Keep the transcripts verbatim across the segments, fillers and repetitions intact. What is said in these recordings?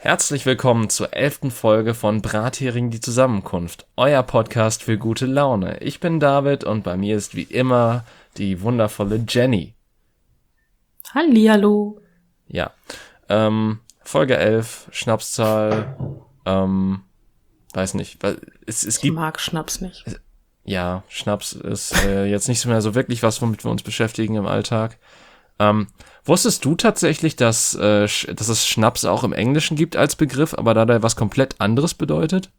Herzlich willkommen zur elften Folge von Brathering die Zusammenkunft, euer Podcast für gute Laune. Ich bin David und bei mir ist wie immer die wundervolle Jenny. Hallihallo. Ja, ähm, Folge elf, Schnapszahl, ähm, weiß nicht, weil es, es ich gibt... mag Schnaps nicht. Ja, Schnaps ist äh, jetzt nicht mehr so wirklich was, womit wir uns beschäftigen im Alltag. Ähm, wusstest du tatsächlich, dass, äh, sch- dass es Schnaps auch im Englischen gibt als Begriff, aber da der was komplett anderes bedeutet?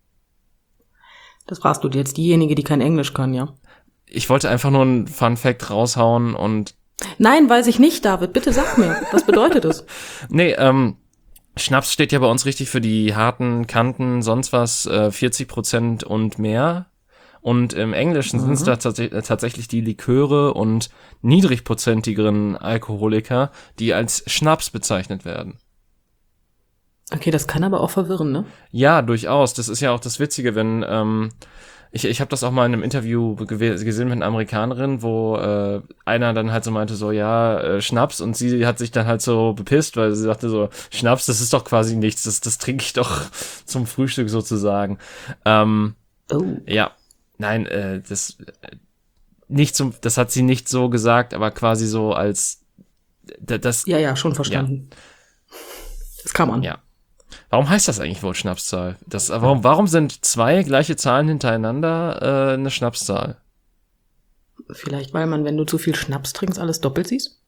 Das fragst du dir jetzt diejenige, die kein Englisch kann, ja? Ich wollte einfach nur einen Fun-Fact raushauen und... Nein, weiß ich nicht, David. Bitte sag mir, was bedeutet es? Nee, ähm, Schnaps steht ja bei uns richtig für die harten Kanten, sonst was, äh, vierzig Prozent und mehr. Und im Englischen mhm. sind es da tats- tatsächlich die Liköre und niedrigprozentigeren Alkoholiker, die als Schnaps bezeichnet werden. Okay, das kann aber auch verwirren, ne? Ja, durchaus. Das ist ja auch das Witzige, wenn, ähm, ich, ich habe das auch mal in einem Interview gew- gesehen mit einer Amerikanerin, wo äh, einer dann halt so meinte, so, ja, äh, Schnaps, und sie hat sich dann halt so bepisst, weil sie sagte so, Schnaps, das ist doch quasi nichts, das, das trinke ich doch zum Frühstück sozusagen. Ähm, oh. Ja. Nein, äh, das äh, nicht zum, das hat sie nicht so gesagt, aber quasi so als d- das. Ja, ja, schon verstanden. Ja. Das kam an. Ja. Warum heißt das eigentlich wohl Schnapszahl? Das, warum, warum sind zwei gleiche Zahlen hintereinander äh, eine Schnapszahl? Vielleicht, weil man, wenn du zu viel Schnaps trinkst, alles doppelt siehst?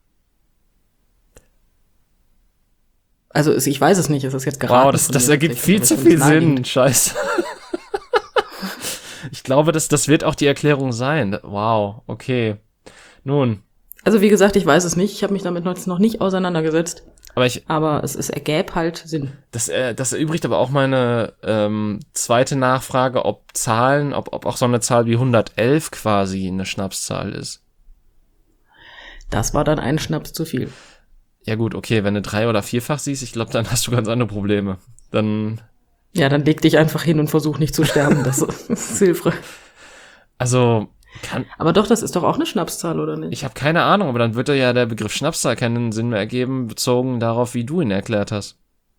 Also ich weiß es nicht, es ist jetzt geraten. Wow, das, das ergibt viel zu viel Sinn. Scheiße. Ich glaube, das, das wird auch die Erklärung sein. Wow, okay. Nun. Also wie gesagt, ich weiß es nicht. Ich habe mich damit noch nicht auseinandergesetzt. Aber ich. Aber es, es ergäbe halt Sinn. Das, äh, das erübrigt aber auch meine ähm, zweite Nachfrage, ob Zahlen, ob, ob auch so eine Zahl wie hundertelf quasi eine Schnapszahl ist. Das war dann ein Schnaps zu viel. Ja gut, okay, wenn du drei- oder vierfach siehst, ich glaube, dann hast du ganz andere Probleme. Dann... Ja, dann leg dich einfach hin und versuch nicht zu sterben. Das ist hilfreich. Also, kann... Aber doch, das ist doch auch eine Schnapszahl, oder nicht? Ich habe keine Ahnung, aber dann wird ja der Begriff Schnapszahl keinen Sinn mehr ergeben, bezogen darauf, wie du ihn erklärt hast.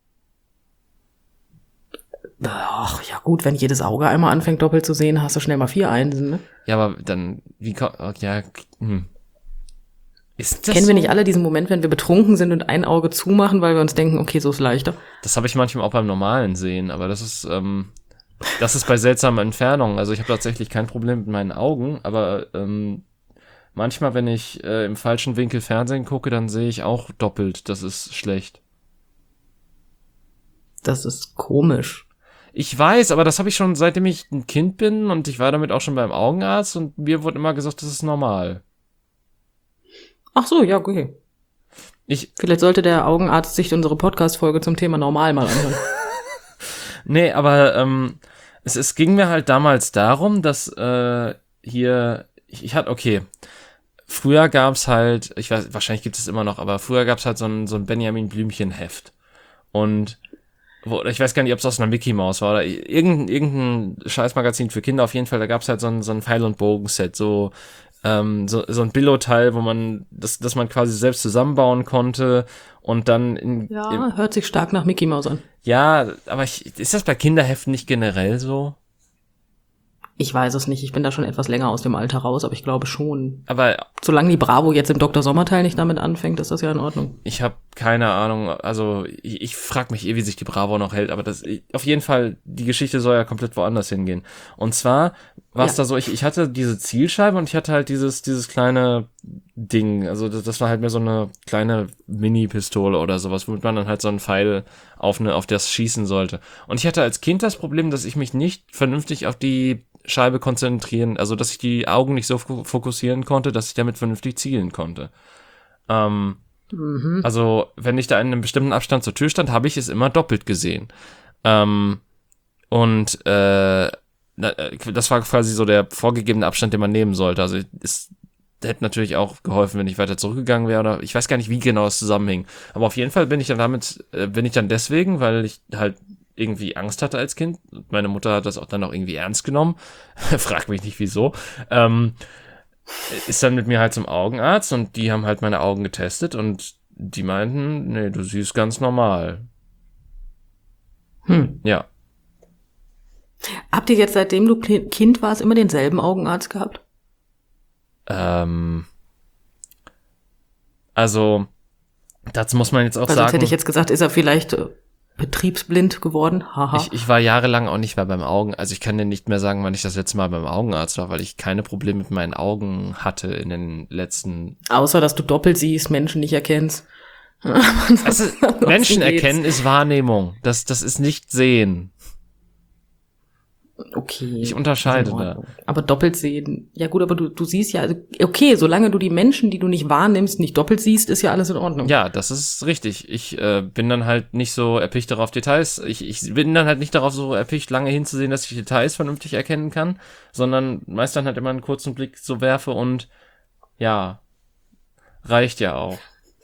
Ach, ja gut, wenn jedes Auge einmal anfängt doppelt zu sehen, hast du schnell mal vier Einsen, ne? Ja, aber dann, wie ko- ja, hm. Ist das Kennen so? wir nicht alle diesen Moment, wenn wir betrunken sind und ein Auge zumachen, weil wir uns denken, okay, so ist leichter? Das habe ich manchmal auch beim normalen Sehen, aber das ist, ähm, das ist bei seltsamen Entfernungen. Also ich habe tatsächlich kein Problem mit meinen Augen, aber ähm, manchmal, wenn ich äh, im falschen Winkel Fernsehen gucke, dann sehe ich auch doppelt. Das ist schlecht. Das ist komisch. Ich weiß, aber das habe ich schon seitdem ich ein Kind bin und ich war damit auch schon beim Augenarzt und mir wurde immer gesagt, das ist normal. Ach so, ja, okay. Ich, Vielleicht sollte der Augenarzt sich unsere Podcast-Folge zum Thema normal mal anhören. nee, aber ähm, es, es ging mir halt damals darum, dass äh, hier, ich, ich hatte, okay, früher gab's halt, ich weiß, wahrscheinlich gibt es immer noch, aber früher gab's halt so ein, so ein Benjamin Blümchen-Heft. Und wo, ich weiß gar nicht, ob es aus einer Mickey Maus war oder irgendein, irgendein Scheißmagazin für Kinder, auf jeden Fall, da gab's halt so ein, so ein Pfeil- und Bogen-Set, so Ähm, so, so ein Billo-Teil, wo man, das, das man quasi selbst zusammenbauen konnte und dann in, Ja, im, hört sich stark nach Mickey Maus an. ja, aber ich, ist das bei Kinderheften nicht generell so? Ich weiß es nicht, ich bin da schon etwas länger aus dem Alter raus, aber ich glaube schon. Aber solange die Bravo jetzt im Doktor Sommerteil nicht damit anfängt, ist das ja in Ordnung. Ich habe keine Ahnung, also ich, ich frage mich eh, wie sich die Bravo noch hält, aber das auf jeden Fall, die Geschichte soll ja komplett woanders hingehen. Und zwar war es ja. da so, ich, ich hatte diese Zielscheibe und ich hatte halt dieses dieses kleine Ding, also das, das war halt mehr so eine kleine Mini-Pistole oder sowas, womit man dann halt so einen Pfeil auf eine auf das schießen sollte. Und ich hatte als Kind das Problem, dass ich mich nicht vernünftig auf die Scheibe konzentrieren, also dass ich die Augen nicht so fokussieren konnte, dass ich damit vernünftig zielen konnte. Ähm, mhm. Also wenn ich da in einem bestimmten Abstand zur Tür stand, habe ich es immer doppelt gesehen. Ähm, und äh, das war quasi so der vorgegebene Abstand, den man nehmen sollte. Also es hätte natürlich auch geholfen, wenn ich weiter zurückgegangen wäre, oder ich weiß gar nicht, wie genau es zusammenhing. Aber auf jeden Fall bin ich dann damit, äh, bin ich dann deswegen, weil ich halt irgendwie Angst hatte als Kind. Meine Mutter hat das auch dann auch irgendwie ernst genommen. Frag mich nicht, wieso. Ähm, ist dann mit mir halt zum Augenarzt und die haben halt meine Augen getestet und die meinten, nee, du siehst ganz normal. Hm. Ja. Habt ihr jetzt, seitdem du Kind warst, immer denselben Augenarzt gehabt? Ähm, also, dazu muss man jetzt auch Weil sagen. sonst hätte ich jetzt gesagt, ist er vielleicht äh, betriebsblind geworden? Haha. Ich, ich war jahrelang auch nicht mehr beim Augen, also ich kann dir nicht mehr sagen, wann ich das letzte Mal beim Augenarzt war, weil ich keine Probleme mit meinen Augen hatte in den letzten... Außer, dass du doppelt siehst, Menschen nicht erkennst. Also, Menschen erkennen ist Wahrnehmung, das, das ist nicht Sehen. Okay. Ich unterscheide ist in da. Ordnung. Aber doppelt sehen, ja gut, aber du, du siehst ja, also, okay, solange du die Menschen, die du nicht wahrnimmst, nicht doppelt siehst, ist ja alles in Ordnung. Ja, das ist richtig. Ich äh, bin dann halt nicht so erpicht darauf Details. Ich, ich bin dann halt nicht darauf so erpicht, lange hinzusehen, dass ich Details vernünftig erkennen kann, sondern meist dann halt immer einen kurzen Blick so werfe und ja, reicht ja auch.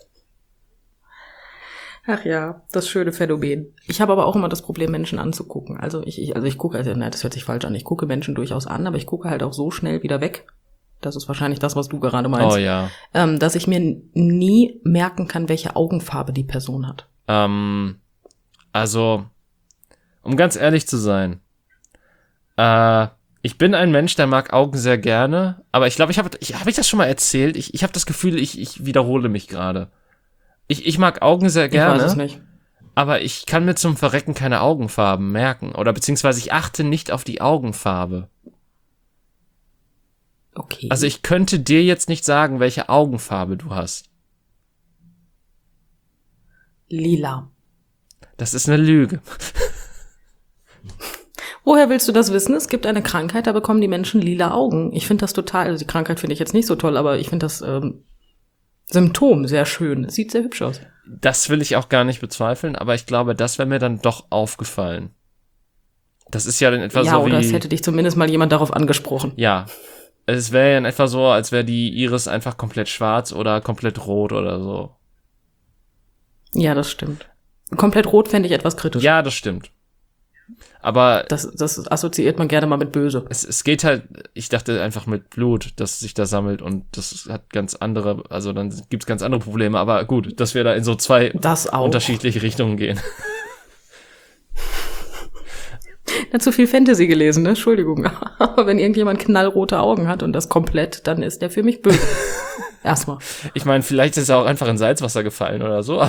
Ach ja, das schöne Phänomen. Ich habe aber auch immer das Problem, Menschen anzugucken. Also ich, ich also ich gucke, also, nein, das hört sich falsch an. Ich gucke Menschen durchaus an, aber ich gucke halt auch so schnell wieder weg. Das ist wahrscheinlich das, was du gerade meinst. Oh ja. Ähm, dass ich mir nie merken kann, welche Augenfarbe die Person hat. Ähm, also, um ganz ehrlich zu sein, äh, ich bin ein Mensch, der mag Augen sehr gerne, aber ich glaube, ich habe, ich, habe ich das schon mal erzählt? Ich, ich habe das Gefühl, ich, ich wiederhole mich gerade. Ich, ich mag Augen sehr gerne, ich weiß es nicht. Aber ich kann mir zum Verrecken keine Augenfarben merken. Oder beziehungsweise ich achte nicht auf die Augenfarbe. Okay. Also ich könnte dir jetzt nicht sagen, welche Augenfarbe du hast. Lila. Das ist eine Lüge. Woher willst du das wissen? Es gibt eine Krankheit, da bekommen die Menschen lila Augen. Ich finde das total, also die Krankheit finde ich jetzt nicht so toll, aber ich finde das ähm, Symptom sehr schön. Es sieht sehr hübsch aus. Das will ich auch gar nicht bezweifeln, aber ich glaube, das wäre mir dann doch aufgefallen. Das ist ja dann etwa ja, so wie... Ja, oder es hätte dich zumindest mal jemand darauf angesprochen. Ja, es wäre ja in etwa so, als wäre die Iris einfach komplett schwarz oder komplett rot oder so. Ja, das stimmt. Komplett rot fände ich etwas kritisch. Ja, das stimmt. Aber das, das assoziiert man gerne mal mit böse. Es, es geht halt, ich dachte einfach mit Blut, das sich da sammelt und das hat ganz andere, also dann gibt's ganz andere Probleme, aber gut, dass wir da in so zwei unterschiedliche Richtungen gehen. Ja, zu viel Fantasy gelesen, ne? Entschuldigung. Aber wenn irgendjemand knallrote Augen hat und das komplett, dann ist der für mich böse. Erstmal. Ich meine, vielleicht ist er auch einfach in Salzwasser gefallen oder so.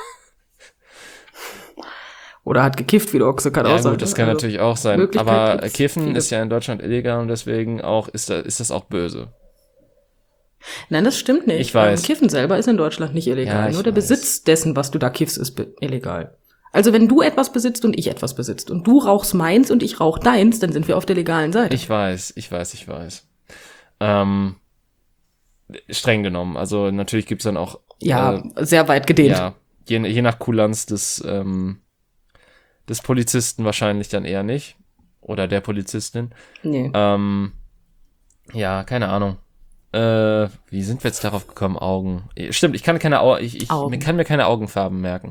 Oder hat gekifft, wie der Ochse, kann ja, auch sein. Ja gut, das kann also natürlich auch sein. Aber Kiffen viele. ist ja in Deutschland illegal und deswegen auch ist, da, ist das auch böse. Nein, das stimmt nicht. Ich weiß. Kiffen selber ist in Deutschland nicht illegal. Ja, Nur der weiß. Besitz dessen, was du da kiffst, ist illegal. Also wenn du etwas besitzt und ich etwas besitzt und du rauchst meins und ich rauch deins, dann sind wir auf der legalen Seite. Ich weiß, ich weiß, ich weiß. Ähm, streng genommen. Also natürlich gibt's dann auch... Ja, äh, sehr weit gedehnt. Ja, je, je nach Kulanz des... Ähm, des Polizisten wahrscheinlich dann eher nicht. Oder der Polizistin. Nee. Ähm, ja, keine Ahnung. Äh, wie sind wir jetzt darauf gekommen? Augen. Stimmt, ich kann keine Au- ich, ich Augen. kann mir keine Augenfarben merken.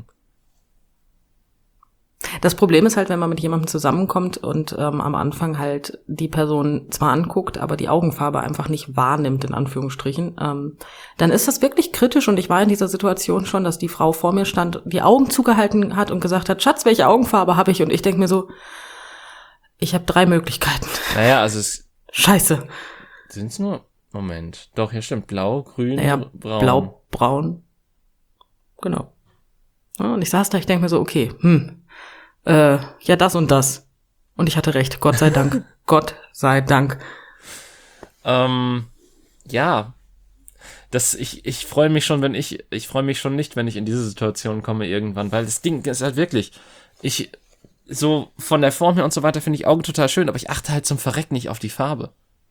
Das Problem ist halt, wenn man mit jemandem zusammenkommt und ähm, am Anfang halt die Person zwar anguckt, aber die Augenfarbe einfach nicht wahrnimmt, in Anführungsstrichen, ähm, dann ist das wirklich kritisch. Und ich war in dieser Situation schon, dass die Frau vor mir stand, die Augen zugehalten hat und gesagt hat, Schatz, welche Augenfarbe habe ich? Und ich denke mir so, ich habe drei Möglichkeiten. Naja, also es... Scheiße. Sind's nur... Moment. Doch, hier stimmt. Blau, grün, naja, braun. Blau, braun. Genau. Ja, und ich saß da, ich denke mir so, okay, hm, Äh, ja, das und das. Und ich hatte recht, Gott sei Dank. Gott sei Dank. Ähm, ja. Das, ich, ich freue mich schon, wenn ich, ich freue mich schon nicht, wenn ich in diese Situation komme irgendwann, weil das Ding ist halt wirklich, ich, so von der Form her und so weiter finde ich Augen total schön, aber ich achte halt zum Verreck nicht auf die Farbe.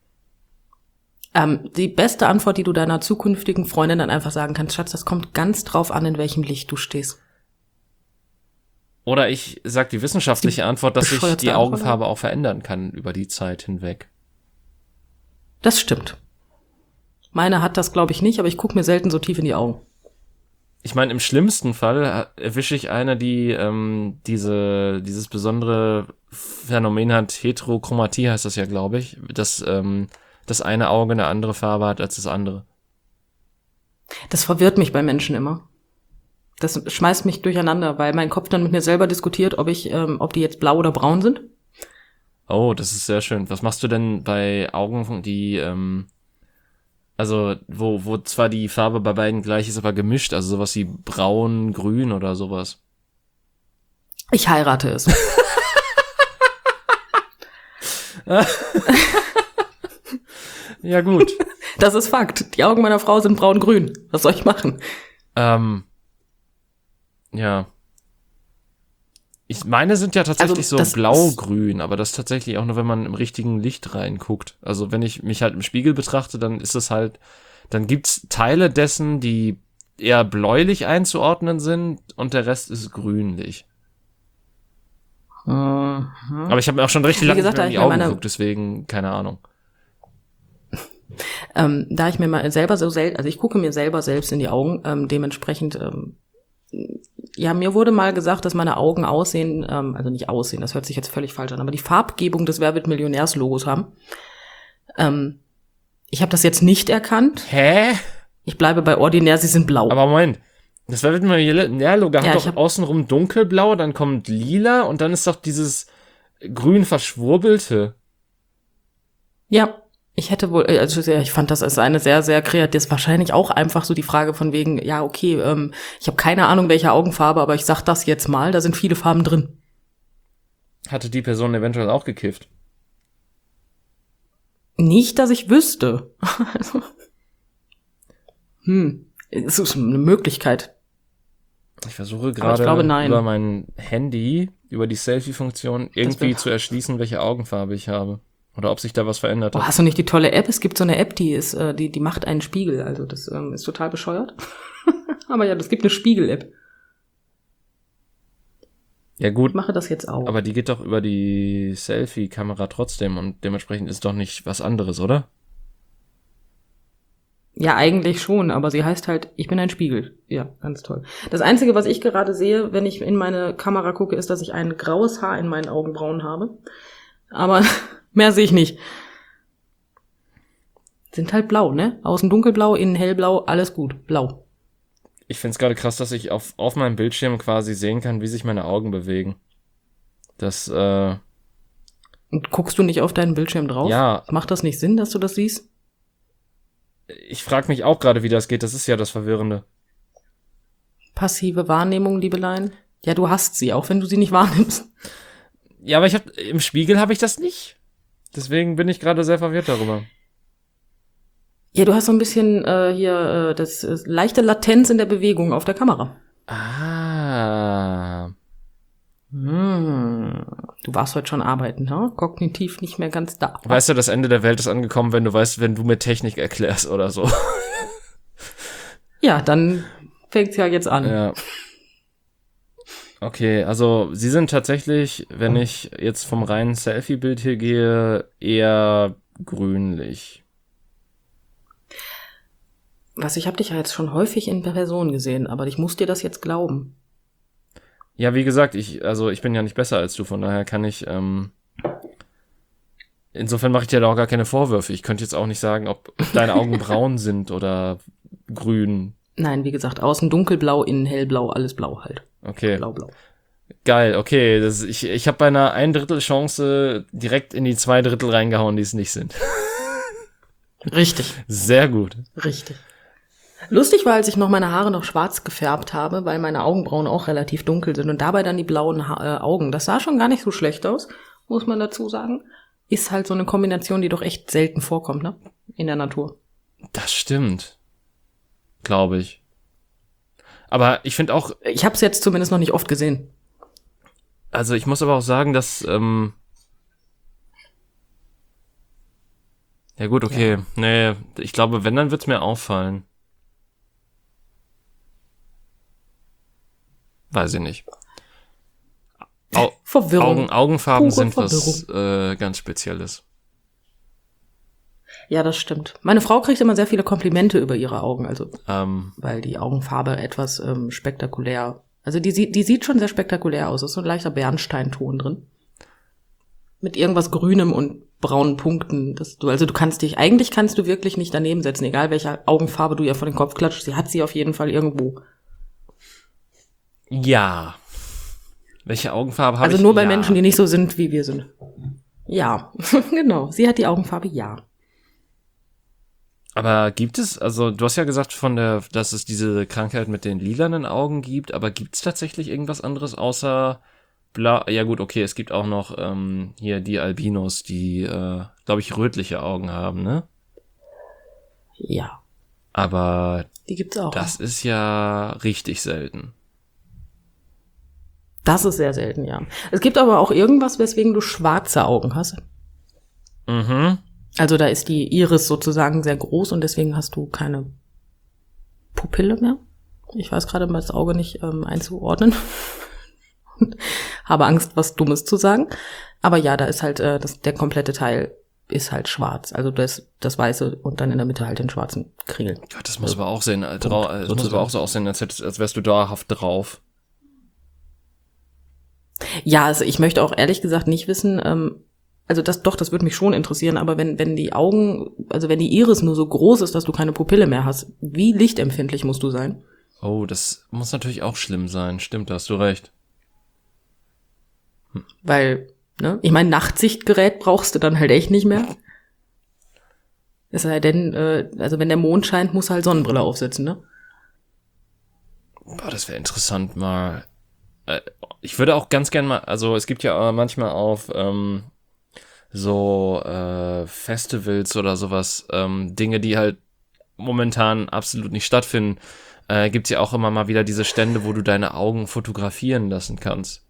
Ähm, die beste Antwort, die du deiner zukünftigen Freundin dann einfach sagen kannst, Schatz, das kommt ganz drauf an, in welchem Licht du stehst. Oder ich sag die wissenschaftliche die Antwort, dass sich die Antwort, Augenfarbe auch verändern kann über die Zeit hinweg. Das stimmt. Meine hat das, glaube ich, nicht, aber ich gucke mir selten so tief in die Augen. Ich meine, im schlimmsten Fall erwische ich eine, die ähm, diese dieses besondere Phänomen hat, Heterochromatie heißt das ja, glaube ich, dass ähm, das eine Auge eine andere Farbe hat als das andere. Das verwirrt mich bei Menschen immer. Das schmeißt mich durcheinander, weil mein Kopf dann mit mir selber diskutiert, ob ich, ähm, ob die jetzt blau oder braun sind. Oh, das ist sehr schön. Was machst du denn bei Augen, die, ähm, also, wo, wo zwar die Farbe bei beiden gleich ist, aber gemischt, also sowas wie braun, grün oder sowas? Ich heirate es. Ja, gut. Das ist Fakt. Die Augen meiner Frau sind braun-grün. Was soll ich machen? Ähm, ja. Ich meine, sind ja tatsächlich Also, so blau-grün, aber das tatsächlich auch nur, wenn man im richtigen Licht reinguckt. Also wenn ich mich halt im Spiegel betrachte, dann ist es halt, dann gibt's Teile dessen, die eher bläulich einzuordnen sind und der Rest ist grünlich. Mhm. Aber ich habe mir auch schon richtig Wie lange gesagt, nicht mehr in da die ich mir Augen meine- geguckt, deswegen keine Ahnung. Ähm, da ich mir mal selber so selten, also ich gucke mir selber selbst in die Augen, ähm, dementsprechend, ähm, ja, mir wurde mal gesagt, dass meine Augen aussehen, ähm, also nicht aussehen, das hört sich jetzt völlig falsch an, aber die Farbgebung des Wer wird Millionärs-Logos haben. Ähm, ich habe das jetzt nicht erkannt. Hä? Ich bleibe bei ordinär, sie sind blau. Aber Moment, das wird mal Logo hat Ja, ich doch hab- außenrum dunkelblau, dann kommt lila und dann ist doch dieses grün verschwurbelte. Ja, ich hätte wohl, äh, also ja, ich fand das als eine sehr, sehr kreativ, das ist wahrscheinlich auch einfach so die Frage von wegen, ja, okay, ähm, ich habe keine Ahnung, welche Augenfarbe, aber ich sag das jetzt mal, da sind viele Farben drin. Hatte die Person eventuell auch gekifft? Nicht, dass ich wüsste. Also, hm, es ist eine Möglichkeit. Ich versuche ich gerade glaube, nein. über mein Handy, über die Selfie-Funktion irgendwie wär- zu erschließen, welche Augenfarbe ich habe. Oder ob sich da was verändert Oh, hat. hast du nicht die tolle App? Es gibt so eine App, die ist, äh, die, die macht einen Spiegel. Also das ähm, ist total bescheuert. Aber ja, es gibt eine Spiegel-App. Ja Ich gut, mache das jetzt auch. aber die geht doch über die Selfie-Kamera trotzdem und dementsprechend ist doch nicht was anderes, oder? Ja, eigentlich schon, aber sie heißt halt, ich bin ein Spiegel. Ja, ganz toll. Das Einzige, was ich gerade sehe, wenn ich in meine Kamera gucke, ist, dass ich ein graues Haar in meinen Augenbrauen habe. Aber mehr sehe ich nicht. Sind halt blau, ne? Außen dunkelblau, innen hellblau, alles gut. Blau. Ich find's gerade krass, dass ich auf, auf meinem Bildschirm quasi sehen kann, wie sich meine Augen bewegen. Das, äh, Und guckst du nicht auf deinen Bildschirm drauf? ja, Macht das nicht Sinn, dass du das siehst? ich frage mich auch gerade, wie das geht. Das ist ja das Verwirrende. Passive Wahrnehmung, Liebelein? Ja, du hast sie, auch wenn du sie nicht wahrnimmst. Ja, aber ich hab, im Spiegel habe ich das nicht. Deswegen bin ich gerade sehr verwirrt darüber. Ja, du hast so ein bisschen äh, hier äh, das äh, leichte Latenz in der Bewegung auf der Kamera. Ah. Hm. Du warst heute schon arbeiten, ne? Kognitiv nicht mehr ganz da. Weißt du, das Ende der Welt ist angekommen, wenn du weißt, wenn du mir Technik erklärst oder so. Ja, dann fängt's ja jetzt an. Ja. Okay, also sie sind tatsächlich, wenn ich jetzt vom reinen Selfie-Bild hier gehe, eher grünlich. Was, ich habe dich ja jetzt schon häufig in Person gesehen, aber ich muss dir das jetzt glauben. Ja, wie gesagt, ich, also ich bin ja nicht besser als du, von daher kann ich, ähm, insofern mache ich dir da auch gar keine Vorwürfe. Ich könnte jetzt auch nicht sagen, ob deine Augen braun sind oder grün. Nein, wie gesagt, außen dunkelblau, innen hellblau, alles blau halt. Okay. Blau, blau. Geil, okay. Das, ich ich habe bei einer ein Drittel Chance direkt in die zwei Drittel reingehauen, die es nicht sind. Richtig, Sehr gut. richtig. Lustig war, als ich noch meine Haare noch schwarz gefärbt habe, weil meine Augenbrauen auch relativ dunkel sind und dabei dann die blauen ha- äh, Augen. Das sah schon gar nicht so schlecht aus, muss man dazu sagen. Ist halt so eine Kombination, die doch echt selten vorkommt, ne? In der Natur. Das stimmt. Glaube ich. Aber ich finde auch, Ich habe es jetzt zumindest noch nicht oft gesehen. also ich muss aber auch sagen, dass, ähm, ja gut, okay. Nee, ich glaube, wenn, dann wird's mir auffallen. Weiß ich nicht. Au Verwirrung. Augen, Augenfarben Pure sind was äh, ganz Spezielles. Ja, das stimmt. Meine Frau kriegt immer sehr viele Komplimente über ihre Augen, also Ähm, weil die Augenfarbe etwas ähm, spektakulär, also die sieht, die sieht schon sehr spektakulär aus. Es ist so ein leichter Bernsteinton drin. Mit irgendwas Grünem und braunen Punkten. Das du, also du kannst dich, eigentlich kannst du wirklich nicht daneben setzen, egal welche Augenfarbe du ihr vor den Kopf klatscht. Sie hat sie auf jeden Fall irgendwo. Ja. Welche Augenfarbe habe ich? Also nur bei ja. Menschen, die nicht so sind, wie wir sind. Ja, genau. Sie hat die Augenfarbe ja. Aber gibt es, also du hast ja gesagt, von der, dass es diese Krankheit mit den lilanen Augen gibt, aber gibt es tatsächlich irgendwas anderes außer blau? Ja gut, okay, es gibt auch noch ähm, hier die Albinos, die, äh, glaube ich, rötliche Augen haben, ne? Ja. Aber die gibt's auch. Das ist ja richtig selten. Das ist sehr selten, ja. Es gibt aber auch irgendwas, weswegen du schwarze Augen hast. Mhm. Also da ist die Iris sozusagen sehr groß und deswegen hast du keine Pupille mehr. Ich weiß gerade mal das Auge nicht ähm, einzuordnen. Habe Angst, was Dummes zu sagen. Aber ja, da ist halt äh, das, der komplette Teil ist halt schwarz. Also das, das Weiße und dann in der Mitte halt den schwarzen Kringel. Ja, das muss aber auch sehen, äh, drau- äh, das muss aber auch so aussehen, als, hättest, als wärst du dauerhaft drauf. Ja, also ich möchte auch ehrlich gesagt nicht wissen, ähm, also das doch, das würde mich schon interessieren, aber wenn wenn die Augen, also wenn die Iris nur so groß ist, dass du keine Pupille mehr hast, wie lichtempfindlich musst du sein? Oh, das muss natürlich auch schlimm sein. Stimmt, da hast du recht. Hm. Weil, ne, ich meine, Nachtsichtgerät brauchst du dann halt echt nicht mehr. Es sei denn, äh, also wenn der Mond scheint, musst du halt Sonnenbrille aufsetzen, ne? Boah, das wäre interessant mal. Äh, ich würde auch ganz gern mal, also es gibt ja manchmal auf ähm, so äh, Festivals oder sowas, ähm, Dinge, die halt momentan absolut nicht stattfinden, äh, gibt's ja auch immer mal wieder diese Stände, wo du deine Augen fotografieren lassen kannst.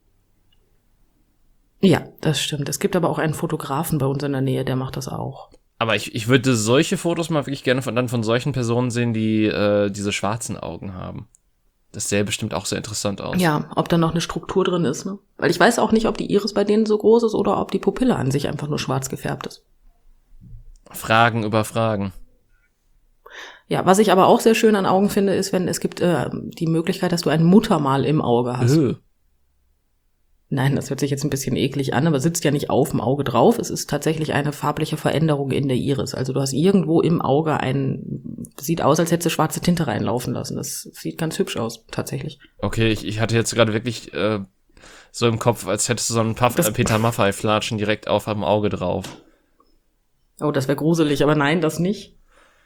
Ja, das stimmt. Es gibt aber auch einen Fotografen bei uns in der Nähe, der macht das auch. Aber ich, ich würde solche Fotos mal wirklich gerne von, dann von solchen Personen sehen, die äh, diese schwarzen Augen haben. Das sähe bestimmt auch sehr interessant aus. Ja, ob da noch eine Struktur drin ist, ne? Weil ich weiß auch nicht, ob die Iris bei denen so groß ist oder ob die Pupille an sich einfach nur schwarz gefärbt ist. Fragen über Fragen. Ja, was ich aber auch sehr schön an Augen finde, ist, wenn es gibt äh, die Möglichkeit, dass du ein Muttermal im Auge hast. Öh. Nein, das hört sich jetzt ein bisschen eklig an, aber sitzt ja nicht auf dem Auge drauf. Es ist tatsächlich eine farbliche Veränderung in der Iris. Also du hast irgendwo im Auge ein, sieht aus, als hättest du schwarze Tinte reinlaufen lassen. Das sieht ganz hübsch aus, tatsächlich. Okay, ich, ich hatte jetzt gerade wirklich äh, so im Kopf, als hättest du so einen Puff, äh, Peter Maffay-Flatschen direkt auf am Auge drauf. Oh, das wäre gruselig, aber nein, das nicht.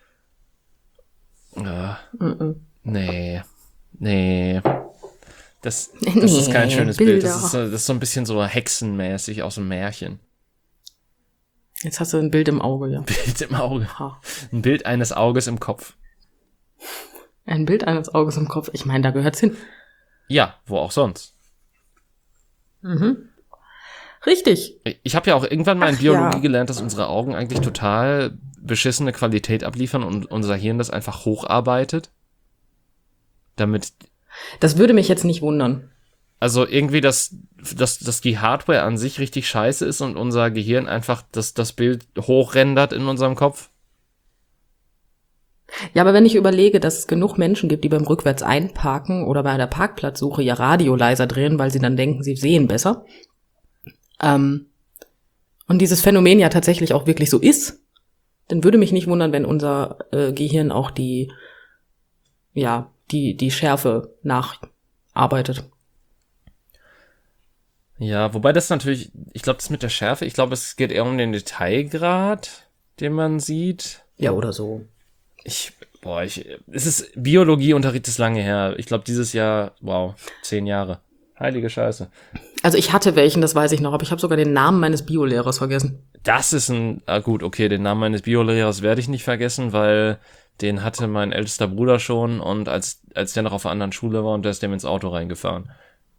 Ja. Mm-mm. Nee. Nee. Das, das ist kein schönes Bilder. Bild. Das ist, so, das ist so ein bisschen so hexenmäßig aus dem Märchen. Jetzt hast du ein Bild im Auge, ja. Bild im Auge. Ha. Ein Bild eines Auges im Kopf. Ein Bild eines Auges im Kopf. Ich meine, da gehört's hin. Ja, wo auch sonst. Mhm. Richtig. Ich habe ja auch irgendwann mal in Ach, Biologie ja. gelernt, dass unsere Augen eigentlich total beschissene Qualität abliefern und unser Hirn das einfach hocharbeitet. Damit, Das würde mich jetzt nicht wundern. also irgendwie, dass, dass, dass die Hardware an sich richtig scheiße ist und unser Gehirn einfach das, das Bild hochrendert in unserem Kopf. Ja, aber wenn ich überlege, dass es genug Menschen gibt, die beim Rückwärts einparken oder bei der Parkplatzsuche ihr Radio leiser drehen, weil sie dann denken, sie sehen besser. Ähm, und dieses Phänomen ja tatsächlich auch wirklich so ist, dann würde mich nicht wundern, wenn unser äh, Gehirn auch die, ja, die, die Schärfe nacharbeitet. Ja, wobei das natürlich, ich glaube, das mit der Schärfe, ich glaube, es geht eher um den Detailgrad, den man sieht. Ja, oder so. Ich, boah, ich, es ist, Biologieunterricht ist lange her. Ich glaube, dieses Jahr, wow, zehn Jahre. Heilige Scheiße. Also ich hatte welchen, das weiß ich noch, aber ich habe sogar den Namen meines Biolehrers vergessen. Das ist ein, ah gut, okay, den Namen meines Biolehrers werde ich nicht vergessen, weil den hatte mein ältester Bruder schon und als, als der noch auf einer anderen Schule war und der ist dem ins Auto reingefahren.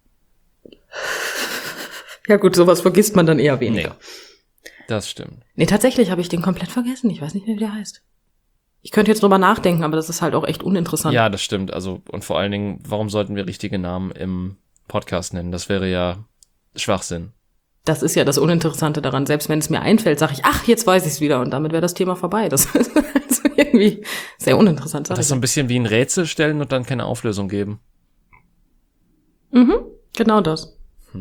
Ja gut, sowas vergisst man dann eher weniger. Nee, das stimmt. Nee, tatsächlich habe ich den komplett vergessen. Ich weiß nicht mehr, wie der heißt. Ich könnte jetzt drüber nachdenken, aber das ist halt auch echt uninteressant. Ja, das stimmt. Also, und vor allen Dingen, warum sollten wir richtige Namen im Podcast nennen? Das wäre ja Schwachsinn. Das ist ja das Uninteressante daran. Selbst wenn es mir einfällt, sage ich, ach, jetzt weiß ich es wieder und damit wäre das Thema vorbei. Das ist also irgendwie sehr uninteressant. Sag Das ist ich. so ein bisschen wie ein Rätsel stellen und dann keine Auflösung geben. Mhm, genau das.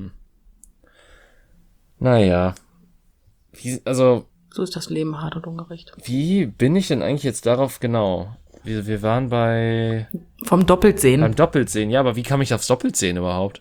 Naja. Wie, also, So ist das Leben hart und ungerecht. wie bin ich denn eigentlich jetzt darauf genau? Wir, wir waren bei... Vom Doppeltsehen. Beim Doppeltsehen, ja, aber wie kam ich aufs Doppeltsehen überhaupt?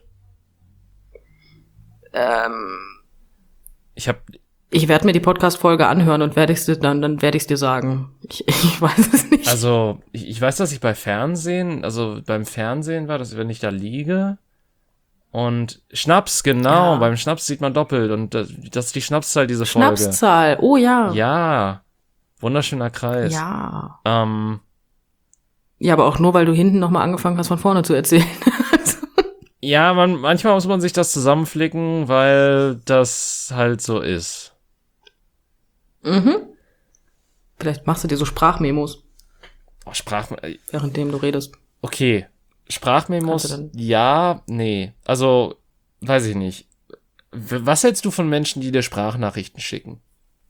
Ähm, ich habe... Ich werde mir die Podcast-Folge anhören und werde ich dann, dann werde ich es dir sagen. Ich, ich weiß es nicht. Also, ich, ich weiß, dass ich bei Fernsehen, also beim Fernsehen war, dass wenn ich da liege und Schnaps, genau, Ja. beim Schnaps sieht man doppelt und das, das ist die Schnapszahl, diese Folge. Schnapszahl, oh ja. Ja, wunderschöner Kreis. Ja. Ähm, Ja, aber auch nur, weil du hinten nochmal angefangen hast, von vorne zu erzählen. ja, man, manchmal muss man sich das zusammenflicken, weil das halt so ist. Mhm. Vielleicht machst du dir so Sprachmemos, Oh, Sprach... währenddem du redest. Okay, Sprachmemos, Kannst du dann- ja, nee. Also, weiß ich nicht. W- Was hältst du von Menschen, die dir Sprachnachrichten schicken?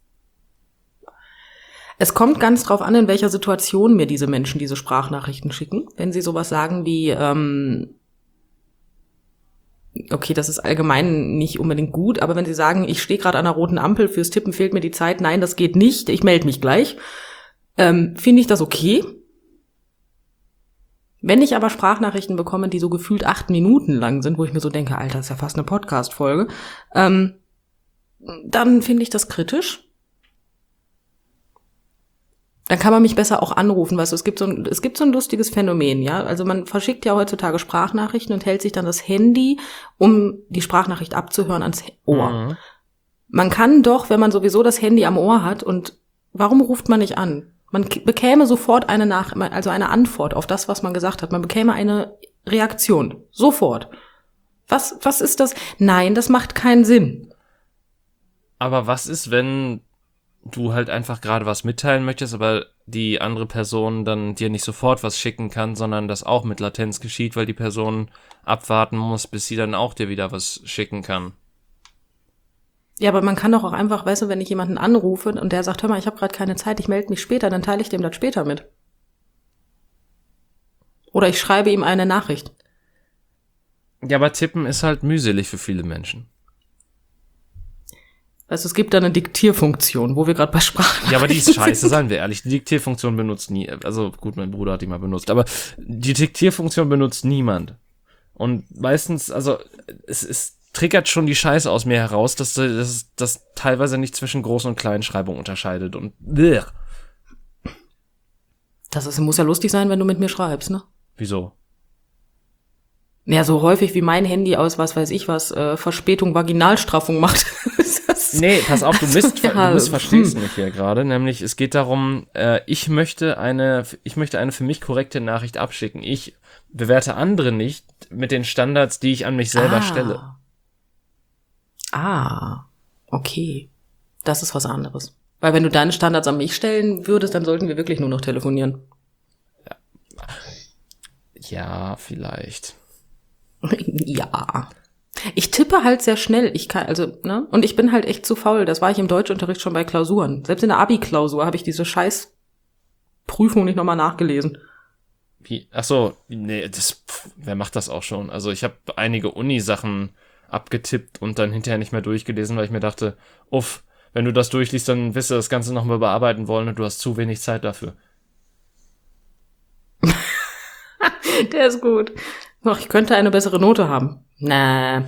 Es kommt ganz drauf an, in welcher Situation mir diese Menschen diese Sprachnachrichten schicken. Wenn sie sowas sagen wie, ähm, okay, das ist allgemein nicht unbedingt gut, aber wenn sie sagen, ich stehe gerade an einer roten Ampel, fürs Tippen fehlt mir die Zeit, nein, das geht nicht, ich melde mich gleich, ähm, finde ich das okay. Wenn ich aber Sprachnachrichten bekomme, die so gefühlt acht Minuten lang sind, wo ich mir so denke, Alter, das ist ja fast eine Podcast-Folge, ähm, dann finde ich das kritisch. Dann kann man mich besser auch anrufen, weißt du, es gibt so ein, es gibt so ein lustiges Phänomen, ja, also man verschickt ja heutzutage Sprachnachrichten und hält sich dann das Handy, um die Sprachnachricht abzuhören, ans Ohr. Mhm. Man kann doch, wenn man sowieso das Handy am Ohr hat, und warum ruft man nicht an? Man k- bekäme sofort eine Nach, also eine Antwort auf das, was man gesagt hat. Man bekäme eine Reaktion. Sofort. Was, was ist das? Nein, das macht keinen Sinn. Aber was ist, wenn du halt einfach gerade was mitteilen möchtest, aber die andere Person dann dir nicht sofort was schicken kann, sondern das auch mit Latenz geschieht, weil die Person abwarten muss, bis sie dann auch dir wieder was schicken kann? Ja, aber man kann doch auch einfach, weißt du, wenn ich jemanden anrufe und der sagt, hör mal, ich habe gerade keine Zeit, ich melde mich später, dann teile ich dem das später mit. Oder ich schreibe ihm eine Nachricht. Ja, aber tippen ist halt mühselig für viele Menschen. Weißt du, es gibt da eine Diktierfunktion, wo wir gerade bei Sprachen. Ja, aber die ist scheiße, seien wir ehrlich. Die Diktierfunktion benutzt nie, also gut, mein Bruder hat die mal benutzt, aber die Diktierfunktion benutzt niemand. Und meistens, also es, es triggert schon die Scheiße aus mir heraus, dass das, das teilweise nicht zwischen Groß- und Kleinschreibung unterscheidet und blech. Das ist, muss ja lustig sein, wenn du mit mir schreibst, ne? Wieso? Ja, so häufig wie mein Handy aus, was weiß ich was, äh, Verspätung, Vaginalstraffung macht. Nee, pass auf, du, misst, Ja, du missverstehst hm. mich hier gerade, nämlich es geht darum, äh, ich möchte eine, ich möchte eine für mich korrekte Nachricht abschicken. Ich bewerte andere nicht mit den Standards, die ich an mich selber ah. stelle. Ah, okay. Das ist was anderes. Weil wenn du deine Standards an mich stellen würdest, dann sollten wir wirklich nur noch telefonieren. Ja, vielleicht. Ja. Ich tippe halt sehr schnell. Ich kann, also, ne? Und ich bin halt echt zu faul. Das war ich im Deutschunterricht schon bei Klausuren. Selbst in der Abi-Klausur habe ich diese scheiß Prüfung nicht nochmal nachgelesen. Wie? Ach so, nee, das, pff, wer macht das auch schon? Also ich habe einige Uni-Sachen abgetippt und dann hinterher nicht mehr durchgelesen, weil ich mir dachte, uff, wenn du das durchliest, dann wirst du das Ganze nochmal bearbeiten wollen und du hast zu wenig Zeit dafür. Der ist gut. Doch, ich könnte eine bessere Note haben. Na.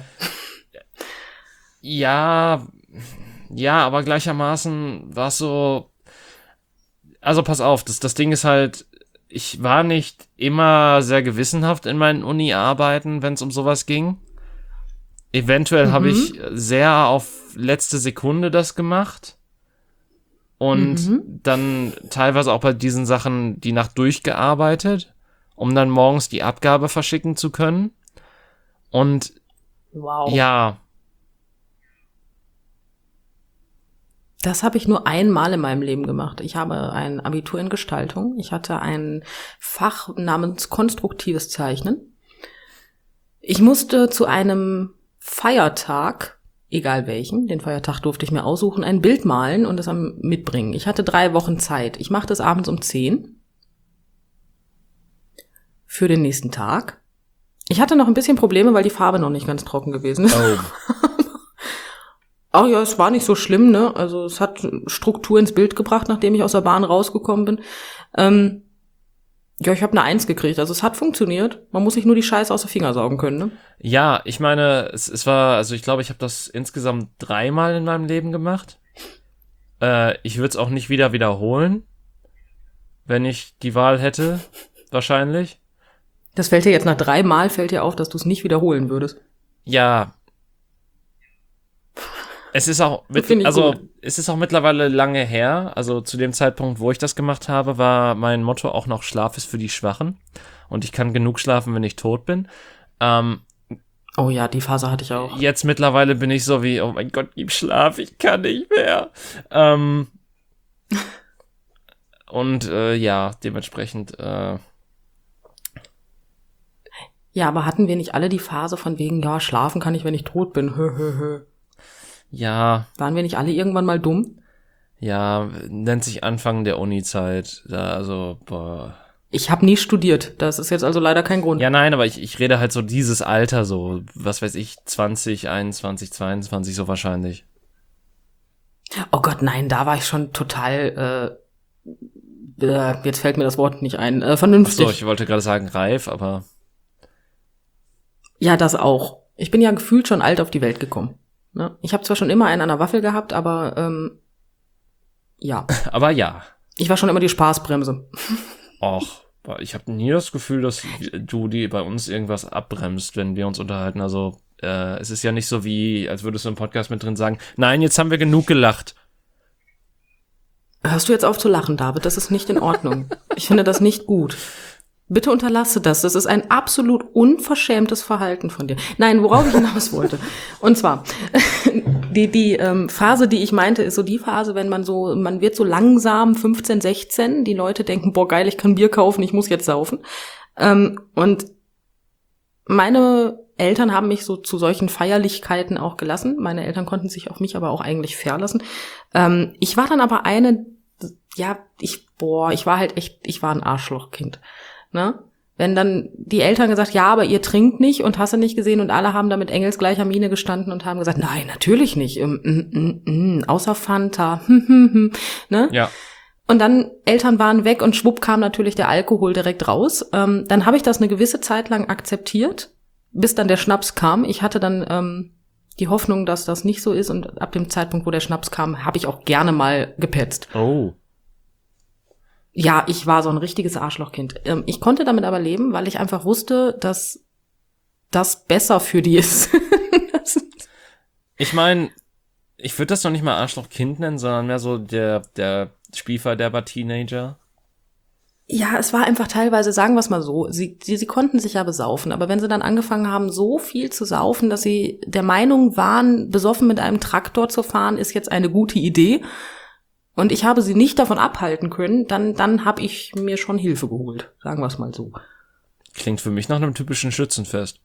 Ja, ja, aber gleichermaßen war es so, also pass auf, das, das Ding ist halt, ich war nicht immer sehr gewissenhaft in meinen Uni-Arbeiten, wenn es um sowas ging. Eventuell Mhm. habe ich sehr auf letzte Sekunde das gemacht und Mhm. dann teilweise auch bei diesen Sachen die Nacht durchgearbeitet, um dann morgens die Abgabe verschicken zu können. Und Wow. ja, Das habe ich nur einmal in meinem Leben gemacht. Ich habe ein Abitur in Gestaltung. Ich hatte ein Fach namens konstruktives Zeichnen. Ich musste zu einem Feiertag, egal welchen, den Feiertag durfte ich mir aussuchen, ein Bild malen und es am- mitbringen. Ich hatte drei Wochen Zeit. Ich machte es abends um zehn für den nächsten Tag. Ich hatte noch ein bisschen Probleme, weil die Farbe noch nicht ganz trocken gewesen ist. oh, Ach ja, es war nicht so schlimm, ne? Also es hat Struktur ins Bild gebracht, nachdem ich aus der Bahn rausgekommen bin. Ähm, Ja, ich habe eine Eins gekriegt, also es hat funktioniert. Man muss sich nur die Scheiße aus den Finger saugen können, ne? Ja, ich meine, es, es war, also ich glaube, ich habe das insgesamt dreimal in meinem Leben gemacht. Äh, ich würde es auch nicht wieder wiederholen, wenn ich die Wahl hätte, wahrscheinlich. Das fällt dir jetzt nach drei Mal, fällt dir auf, dass du es nicht wiederholen würdest. Ja. Es ist auch, mit, ich also gut. es ist auch mittlerweile lange her. Also zu dem Zeitpunkt, wo ich das gemacht habe, war mein Motto auch noch Schlaf ist für die Schwachen. Und ich kann genug schlafen, wenn ich tot bin. Ähm, Oh ja, die Phase hatte ich auch. Jetzt mittlerweile bin ich so wie, oh mein Gott, gib Schlaf, ich kann nicht mehr. Ähm, und äh, ja, dementsprechend. Äh, Ja, aber hatten wir nicht alle die Phase von wegen, ja, schlafen kann ich, wenn ich tot bin? Hö, hö, hö. Ja. Waren wir nicht alle irgendwann mal dumm? Ja, nennt sich Anfang der Uni-Zeit. Da, also, boah. Ich habe nie studiert. Das ist jetzt also leider kein Grund. Ja, nein, aber ich, ich rede halt so dieses Alter, so, was weiß ich, zwanzig, einundzwanzig, zweiundzwanzig, so wahrscheinlich. Oh Gott, nein, da war ich schon total, äh, äh jetzt fällt mir das Wort nicht ein, äh, vernünftig. Ach so, ich wollte gerade sagen reif, aber. Ja, das auch. Ich bin ja gefühlt schon alt auf die Welt gekommen. Ne? Ich habe zwar schon immer einen an der Waffel gehabt, aber ähm, ja. Aber ja. Ich war schon immer die Spaßbremse. Och, ich habe nie das Gefühl, dass du die bei uns irgendwas abbremst, wenn wir uns unterhalten. Also äh, es ist ja nicht so wie, als würdest du im Podcast mit drin sagen, nein, jetzt haben wir genug gelacht. Hörst du jetzt auf zu lachen, David? Das ist nicht in Ordnung. Ich finde das nicht gut. Bitte unterlasse das. Das ist ein absolut unverschämtes Verhalten von dir. Nein, worauf ich hinaus wollte. Und zwar, die, die ähm, Phase, die ich meinte, ist so die Phase, wenn man so, man wird so langsam fünfzehn, sechzehn, die Leute denken, boah, geil, ich kann Bier kaufen, ich muss jetzt saufen. Ähm, und meine Eltern haben mich so zu solchen Feierlichkeiten auch gelassen. Meine Eltern konnten sich auf mich aber auch eigentlich verlassen. Ähm, ich war dann aber eine, ja, ich, boah, ich war halt echt, ich war ein Arschlochkind. Ne? Wenn dann die Eltern gesagt, ja, aber ihr trinkt nicht und hast du nicht gesehen und alle haben da mit engelsgleicher Miene gestanden und haben gesagt, nein, natürlich nicht, ähm, mm, mm, mm, außer Fanta, ne? Ja. Und dann Eltern waren weg und schwupp kam natürlich der Alkohol direkt raus. Ähm, dann habe ich das eine gewisse Zeit lang akzeptiert, bis dann der Schnaps kam. Ich hatte dann ähm, die Hoffnung, dass das nicht so ist und ab dem Zeitpunkt, wo der Schnaps kam, habe ich auch gerne mal gepetzt. Oh. Ja, ich war so ein richtiges Arschlochkind. Ich konnte damit aber leben, weil ich einfach wusste, dass das besser für die ist. Ich meine, ich würde das noch nicht mal Arschlochkind nennen, sondern mehr so der, der Spielverderber Teenager. Ja, es war einfach teilweise, sagen wir es mal so, sie, sie, sie konnten sich ja besaufen, aber wenn sie dann angefangen haben, so viel zu saufen, dass sie der Meinung waren, besoffen mit einem Traktor zu fahren, ist jetzt eine gute Idee, und ich habe sie nicht davon abhalten können, dann, dann habe ich mir schon Hilfe geholt. Sagen wir es mal so. Klingt für mich nach einem typischen Schützenfest.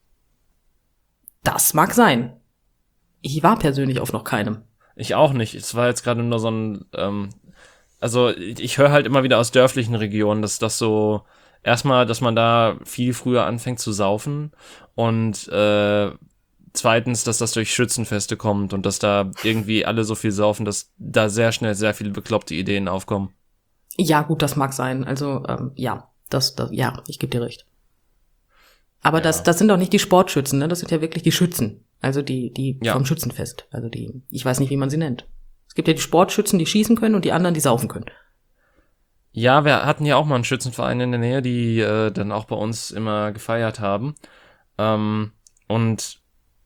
Das mag sein. Ich war persönlich auf noch keinem. Ich auch nicht. Es war jetzt gerade nur so ein, ähm, also ich, ich höre halt immer wieder aus dörflichen Regionen, dass das so, erstmal, dass man da viel früher anfängt zu saufen und äh, zweitens, dass das durch Schützenfeste kommt und dass da irgendwie alle so viel saufen, dass da sehr schnell sehr viele bekloppte Ideen aufkommen. Ja, gut, das mag sein. Also, ähm, ja, das, das, ja, ich gebe dir recht. Aber ja. das, das sind doch nicht die Sportschützen, ne? Das sind ja wirklich die Schützen. Also die, die ja. vom Schützenfest. Also die, ich weiß nicht, wie man sie nennt. Es gibt ja die Sportschützen, die schießen können und die anderen, die saufen können. Ja, wir hatten ja auch mal einen Schützenverein in der Nähe, die äh, dann auch bei uns immer gefeiert haben. Ähm, und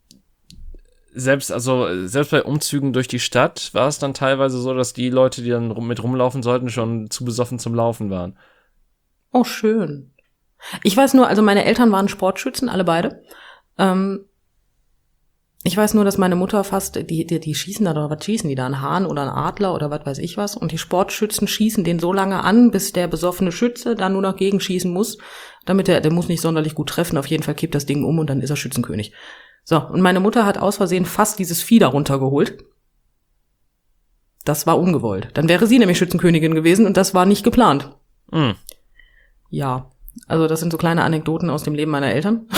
Selbst, also, selbst bei Umzügen durch die Stadt war es dann teilweise so, dass die Leute, die dann rum, mit rumlaufen sollten, schon zu besoffen zum Laufen waren. Oh, schön. Ich weiß nur, also meine Eltern waren Sportschützen, alle beide. Ähm, ich weiß nur, dass meine Mutter fast, die, die, die schießen da doch, was schießen die da, einen Hahn oder einen Adler oder was weiß ich was. Und die Sportschützen schießen den so lange an, bis der besoffene Schütze dann nur noch gegenschießen muss, damit der, der muss nicht sonderlich gut treffen. Auf jeden Fall kippt das Ding um und dann ist er Schützenkönig. So, und meine Mutter hat aus Versehen fast dieses Vieh da runtergeholt. Das war ungewollt. Dann wäre sie nämlich Schützenkönigin gewesen und das war nicht geplant. Mm. Ja, also das sind so kleine Anekdoten aus dem Leben meiner Eltern.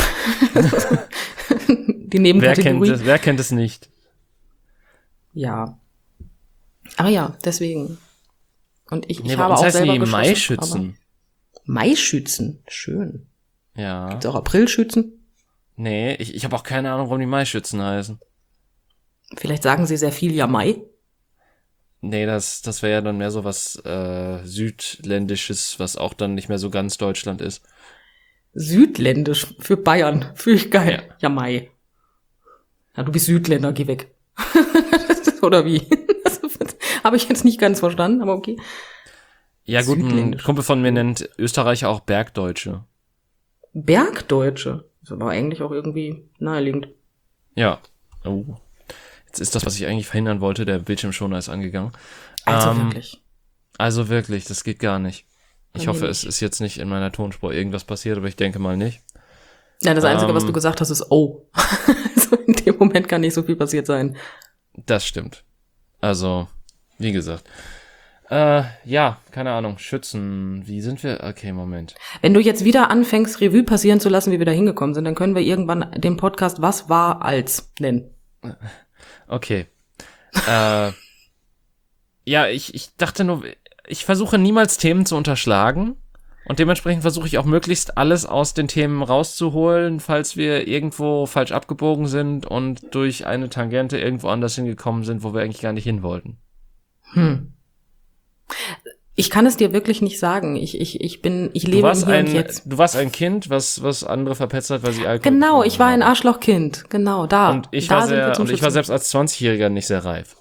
Die Nebenkategorie. Wer kennt es, wer kennt es nicht? Ja. Aber ja, deswegen. Und ich, Nee, ich bei habe uns auch heißen selber die geschossen. Maischützen. Maischützen, schön. Ja. Gibt's auch Aprilschützen? Nee, ich, ich habe auch keine Ahnung, warum die Maischützen heißen. Vielleicht sagen sie sehr viel ja Mai. Nee, das, das wäre ja dann mehr so was äh, Südländisches, was auch dann nicht mehr so ganz Deutschland ist. Südländisch für Bayern. Fühl ich geil. Ja. Ja, Mai. Ja, du bist Südländer, geh weg. Oder wie? Das habe ich jetzt nicht ganz verstanden, aber okay. Ja gut, ein Südländisch. Kumpel von mir nennt Österreicher auch Bergdeutsche. Bergdeutsche. Ist aber eigentlich auch irgendwie naheliegend. Ja. Oh. Jetzt ist das, was ich eigentlich verhindern wollte, der Bildschirmschoner ist angegangen. Also ähm, wirklich. Also wirklich, das geht gar nicht. Ich Bei mir hoffe, nicht. es ist jetzt nicht in meiner Tonspur irgendwas passiert, aber ich denke mal nicht. Ja, das Einzige, ähm, was du gesagt hast, ist oh. Also in dem Moment kann nicht so viel passiert sein. Das stimmt. Also, wie gesagt. Äh, ja, keine Ahnung. Schützen. Wie sind wir? Okay, Moment. Wenn du jetzt wieder anfängst, Revue passieren zu lassen, wie wir da hingekommen sind, dann können wir irgendwann den Podcast Was war als nennen. Okay. äh, ja, ich, ich dachte nur, ich versuche niemals Themen zu unterschlagen. Und dementsprechend versuche ich auch möglichst alles aus den Themen rauszuholen, falls wir irgendwo falsch abgebogen sind und durch eine Tangente irgendwo anders hingekommen sind, wo wir eigentlich gar nicht hin wollten. Hm. Ich kann es dir wirklich nicht sagen. Ich, ich, ich bin, ich Du lebe warst im Hier ein, und Jetzt. du warst ein Kind, was, was andere verpetzt hat, weil sie Alkohol Genau, getrunken ich war ein haben. Arschlochkind. Genau, da. Und ich da war sind wir sehr, zum und ich war Schützen. selbst als zwanzigjähriger nicht sehr reif.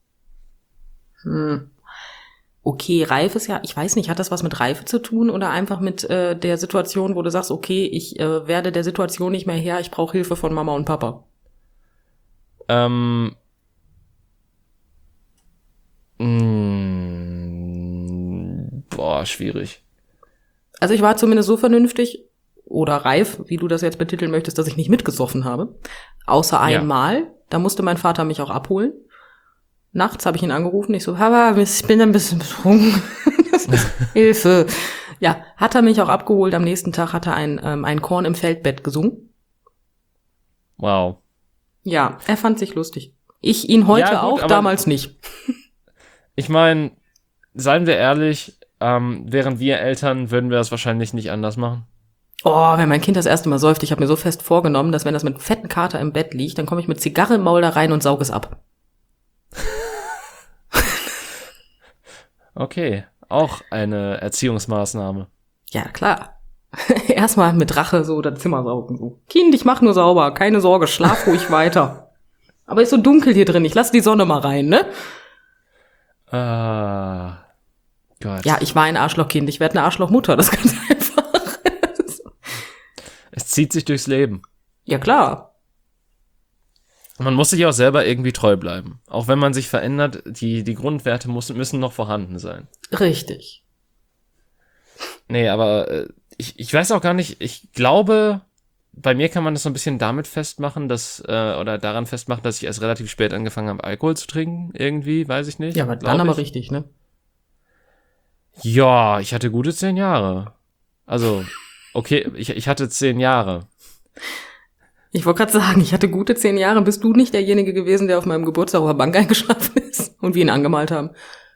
Hm. Okay, reif ist ja, ich weiß nicht, hat das was mit Reife zu tun oder einfach mit äh, der Situation, wo du sagst, okay, ich äh, werde der Situation nicht mehr Herr, ich brauche Hilfe von Mama und Papa? Ähm, mh, boah, schwierig. Also ich war zumindest so vernünftig oder reif, wie du das jetzt betiteln möchtest, dass ich nicht mitgesoffen habe. Außer einmal, da musste mein Vater mich auch abholen. Nachts habe ich ihn angerufen, ich so, Papa, ich bin ein bisschen betrunken. Das ist Hilfe. Ja, hat er mich auch abgeholt. Am nächsten Tag hat er ein, ähm, ein Korn im Feldbett gesungen. Wow. Ja, er fand sich lustig. Ich ihn heute Ja, gut, auch, aber- damals nicht. Ich meine, seien wir ehrlich, ähm, wären wir Eltern, würden wir das wahrscheinlich nicht anders machen. Oh, wenn mein Kind das erste Mal säuft, ich habe mir so fest vorgenommen, dass wenn das mit fetten Kater im Bett liegt, dann komme ich mit Zigarre im Maul da rein und sauge es ab. Okay, auch eine Erziehungsmaßnahme. Ja, klar. Erstmal mit Rache so das Zimmer saugen. So. Kind, ich mach nur sauber, keine Sorge, schlaf ruhig weiter. Aber ist so dunkel hier drin, ich lasse die Sonne mal rein, ne? Ah, Gott. Ja, ich war ein Arschlochkind, ich werde eine Arschlochmutter, das ist ganz einfach. Es zieht sich durchs Leben. Ja, klar. Man muss sich auch selber irgendwie treu bleiben. Auch wenn man sich verändert, die, die Grundwerte müssen, müssen noch vorhanden sein. Richtig. Nee, aber äh, ich, ich weiß auch gar nicht, ich glaube, bei mir kann man das so ein bisschen damit festmachen, dass, äh, oder daran festmachen, dass ich erst relativ spät angefangen habe, Alkohol zu trinken, irgendwie, weiß ich nicht. Ja, aber glaub dann aber ich. richtig, ne? Ja, ich hatte gute zehn Jahre. Also, okay, ich, ich hatte zehn Jahre. Ich wollte gerade sagen, ich hatte gute zehn Jahre. Bist du nicht derjenige gewesen, der auf meinem Geburtstag auf der Bank eingeschlafen ist und wir ihn angemalt haben?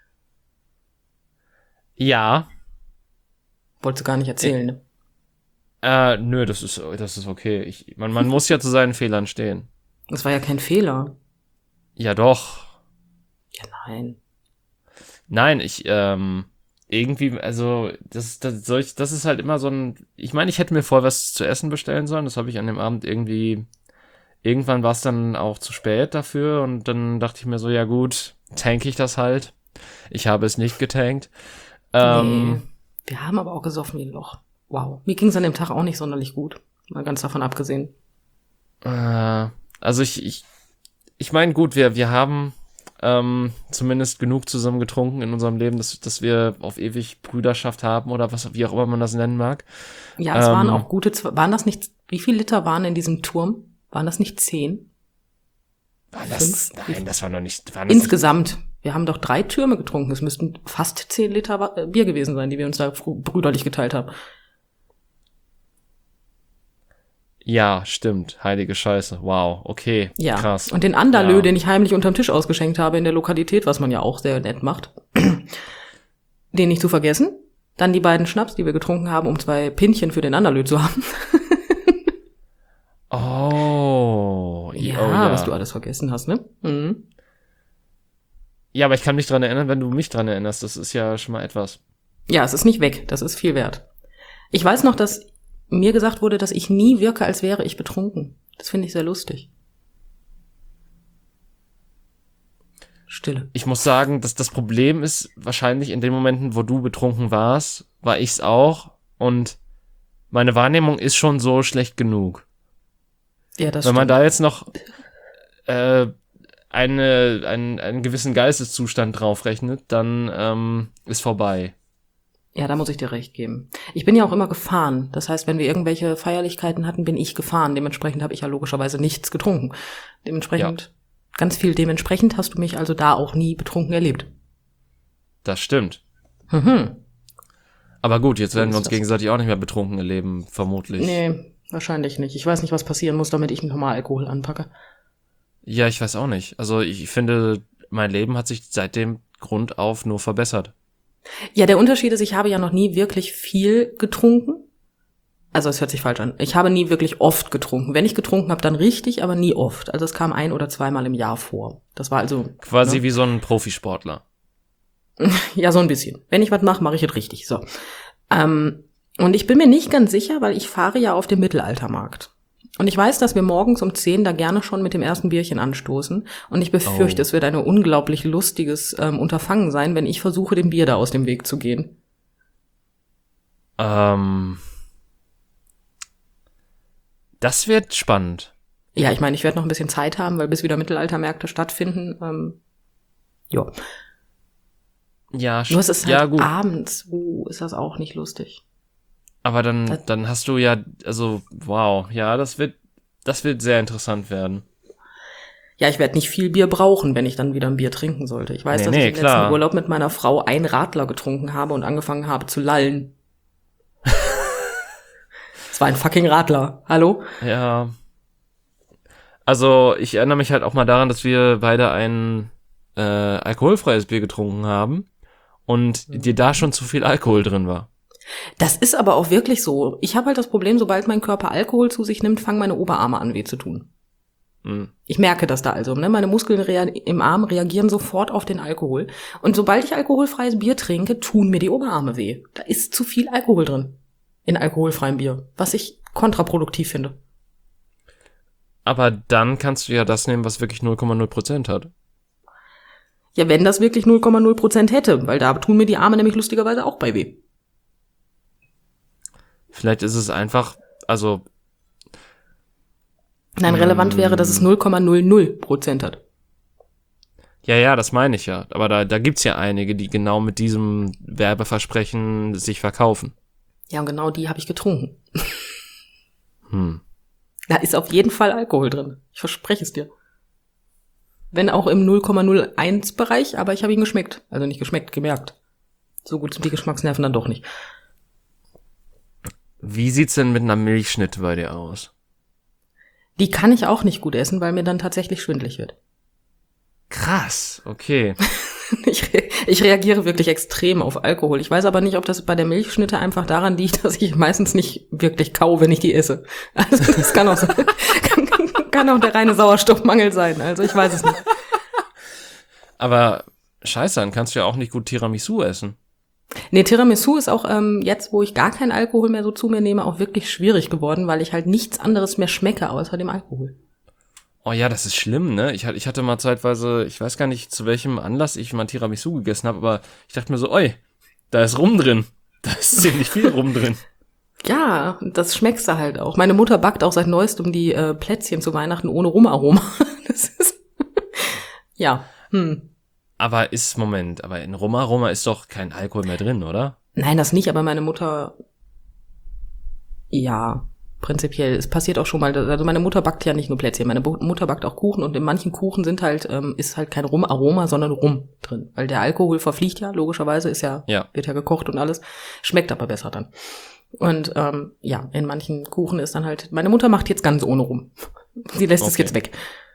Ja, Wolltest du gar nicht erzählen, ne? äh, nö, das ist, das ist okay. Ich, man, man muss ja zu seinen Fehlern stehen. Das war ja kein Fehler. Ja, doch. Ja, nein. Nein, ich, ähm, irgendwie, also, das, das, solch, das ist halt immer so ein, ich meine, ich hätte mir vorher was zu essen bestellen sollen, das habe ich an dem Abend irgendwie, irgendwann war es dann auch zu spät dafür und dann dachte ich mir so, ja gut, tank ich das halt. Ich habe es nicht getankt. Ähm, Nee. Wir haben aber auch gesoffen wie ein Loch. Wow. Mir ging es an dem Tag auch nicht sonderlich gut. Mal ganz davon abgesehen. äh, also ich, ich, ich meine, gut, wir, wir haben ähm, zumindest genug zusammen getrunken in unserem Leben, dass, dass wir auf ewig Brüderschaft haben oder was, wie auch immer man das nennen mag. Ja, es Ähm, waren auch gute, zw- waren das nicht, wie viel Liter waren in diesem Turm? Waren das nicht zehn? War das, Fünf? nein, das war noch nicht, waren das Insgesamt. Wir haben doch drei Türme getrunken. Es müssten fast zehn Liter Wa- äh, Bier gewesen sein, die wir uns da fr- brüderlich geteilt haben. Ja, stimmt. Heilige Scheiße. Wow. Okay. Ja. Krass. Und den Andalö, Ja. den ich heimlich unterm Tisch ausgeschenkt habe in der Lokalität, was man ja auch sehr nett macht, den nicht zu vergessen. Dann die beiden Schnaps, die wir getrunken haben, um zwei Pinchen für den Anderlö zu haben. Oh. Ja, oh, ja, was du alles vergessen hast, ne? Mhm. Ja, aber ich kann mich dran erinnern, wenn du mich dran erinnerst. Das ist ja schon mal etwas. Ja, es ist nicht weg. Das ist viel wert. Ich weiß noch, dass mir gesagt wurde, dass ich nie wirke, als wäre ich betrunken. Das finde ich sehr lustig. Stille. Ich muss sagen, dass das Problem ist, wahrscheinlich in den Momenten, wo du betrunken warst, war ich's auch. Und meine Wahrnehmung ist schon so schlecht genug. Ja, das Wenn man stimmt. da jetzt noch äh, eine, einen, einen gewissen Geisteszustand draufrechnet, dann ähm, ist vorbei. Ja, da muss ich dir recht geben. Ich bin ja auch immer gefahren. Das heißt, wenn wir irgendwelche Feierlichkeiten hatten, bin ich gefahren. Dementsprechend habe ich ja logischerweise nichts getrunken. Dementsprechend, ja. Ganz viel dementsprechend hast du mich also da auch nie betrunken erlebt. Das stimmt. Mhm. Aber gut, jetzt werden So wir uns ist das. gegenseitig auch nicht mehr betrunken erleben, vermutlich. Nee, wahrscheinlich nicht. Ich weiß nicht, was passieren muss, damit ich nochmal Alkohol anpacke. Ja, ich weiß auch nicht. Also ich finde, mein Leben hat sich seit dem Grund auf nur verbessert. Ja, der Unterschied ist, ich habe ja noch nie wirklich viel getrunken. Also es hört sich falsch an. Ich habe nie wirklich oft getrunken. Wenn ich getrunken habe, dann richtig, aber nie oft. Also es kam ein- oder zweimal im Jahr vor. Das war also... Quasi ne? wie so ein Profisportler. Ja, so ein bisschen. Wenn ich was mache, mache ich es richtig. So. Ähm, und ich bin mir nicht ganz sicher, weil ich fahre ja auf dem Mittelaltermarkt. Und ich weiß, dass wir morgens um zehn da gerne schon mit dem ersten Bierchen anstoßen. Und ich befürchte, Oh. es wird ein unglaublich lustiges ähm, Unterfangen sein, wenn ich versuche, dem Bier da aus dem Weg zu gehen. Ähm, das wird spannend. Ja, ich meine, ich werde noch ein bisschen Zeit haben, weil bis wieder Mittelaltermärkte stattfinden. Ähm, ja. Ja, Nur es ist halt ja gut. abends. Uh, ist das auch nicht lustig. Aber dann, Das- dann hast du ja, also wow, ja, das wird, das wird sehr interessant werden. Ja, ich werde nicht viel Bier brauchen, wenn ich dann wieder ein Bier trinken sollte. Ich weiß, Nee, dass nee, ich im klar. letzten Urlaub mit meiner Frau einen Radler getrunken habe und angefangen habe zu lallen. Es war ein fucking Radler. Hallo? Ja. Also ich erinnere mich halt auch mal daran, dass wir beide ein äh, alkoholfreies Bier getrunken haben und dir da schon zu viel Alkohol drin war. Das ist aber auch wirklich so. Ich habe halt das Problem, sobald mein Körper Alkohol zu sich nimmt, fangen meine Oberarme an weh zu tun. Hm. Ich merke das da also. Ne? Meine Muskeln rea- im Arm reagieren sofort auf den Alkohol. Und sobald ich alkoholfreies Bier trinke, tun mir die Oberarme weh. Da ist zu viel Alkohol drin. In alkoholfreiem Bier. Was ich kontraproduktiv finde. Aber dann kannst du ja das nehmen, was wirklich null Komma null Prozent hat. Ja, wenn das wirklich null Komma null Prozent hätte. Weil da tun mir die Arme nämlich lustigerweise auch bei weh. Vielleicht ist es einfach, also Nein, relevant wäre, dass es null Komma null null Prozent hat. ja, ja, das meine ich ja. Aber da, da gibt's ja einige, die genau mit diesem Werbeversprechen sich verkaufen. Ja, und genau die habe ich getrunken. Hm. Da ist auf jeden Fall Alkohol drin. Ich verspreche es dir. Wenn auch im null Komma null eins Bereich, aber ich habe ihn geschmeckt. Also nicht geschmeckt, gemerkt. So gut sind die Geschmacksnerven dann doch nicht. Wie sieht's denn mit einer Milchschnitte bei dir aus? Die kann ich auch nicht gut essen, weil mir dann tatsächlich schwindelig wird. Krass, okay. Ich, re- ich reagiere wirklich extrem auf Alkohol. Ich weiß aber nicht, ob das bei der Milchschnitte einfach daran liegt, dass ich meistens nicht wirklich kau, wenn ich die esse. Also das kann auch, so, kann, kann, kann auch der reine Sauerstoffmangel sein. Also ich weiß es nicht. Aber scheiße, dann kannst du ja auch nicht gut Tiramisu essen. Nee, Tiramisu ist auch ähm, jetzt, wo ich gar keinen Alkohol mehr so zu mir nehme, auch wirklich schwierig geworden, weil ich halt nichts anderes mehr schmecke außer dem Alkohol. Oh ja, das ist schlimm, ne? Ich, hat- ich hatte mal zeitweise, ich weiß gar nicht, zu welchem Anlass ich mal Tiramisu gegessen habe, aber ich dachte mir so, oi, da ist Rum drin. Da ist ziemlich viel Rum drin. Ja, das schmeckst du halt auch. Meine Mutter backt auch seit neuestem die äh, Plätzchen zu Weihnachten ohne Rumaroma. Das ist ja, hm. Aber ist, Moment, aber in Rumaroma ist doch kein Alkohol mehr drin, oder? Nein, das nicht, aber meine Mutter, ja, prinzipiell, es passiert auch schon mal, also meine Mutter backt ja nicht nur Plätzchen, meine Bu- Mutter backt auch Kuchen und in manchen Kuchen sind halt, ähm, ist halt kein Rumaroma, sondern Rum drin, weil der Alkohol verfliegt ja, logischerweise, ist ja, Ja. wird ja gekocht und alles, schmeckt aber besser dann. Und ähm, ja, in manchen Kuchen ist dann halt, meine Mutter macht jetzt ganz ohne Rum. Sie lässt es Okay. jetzt weg.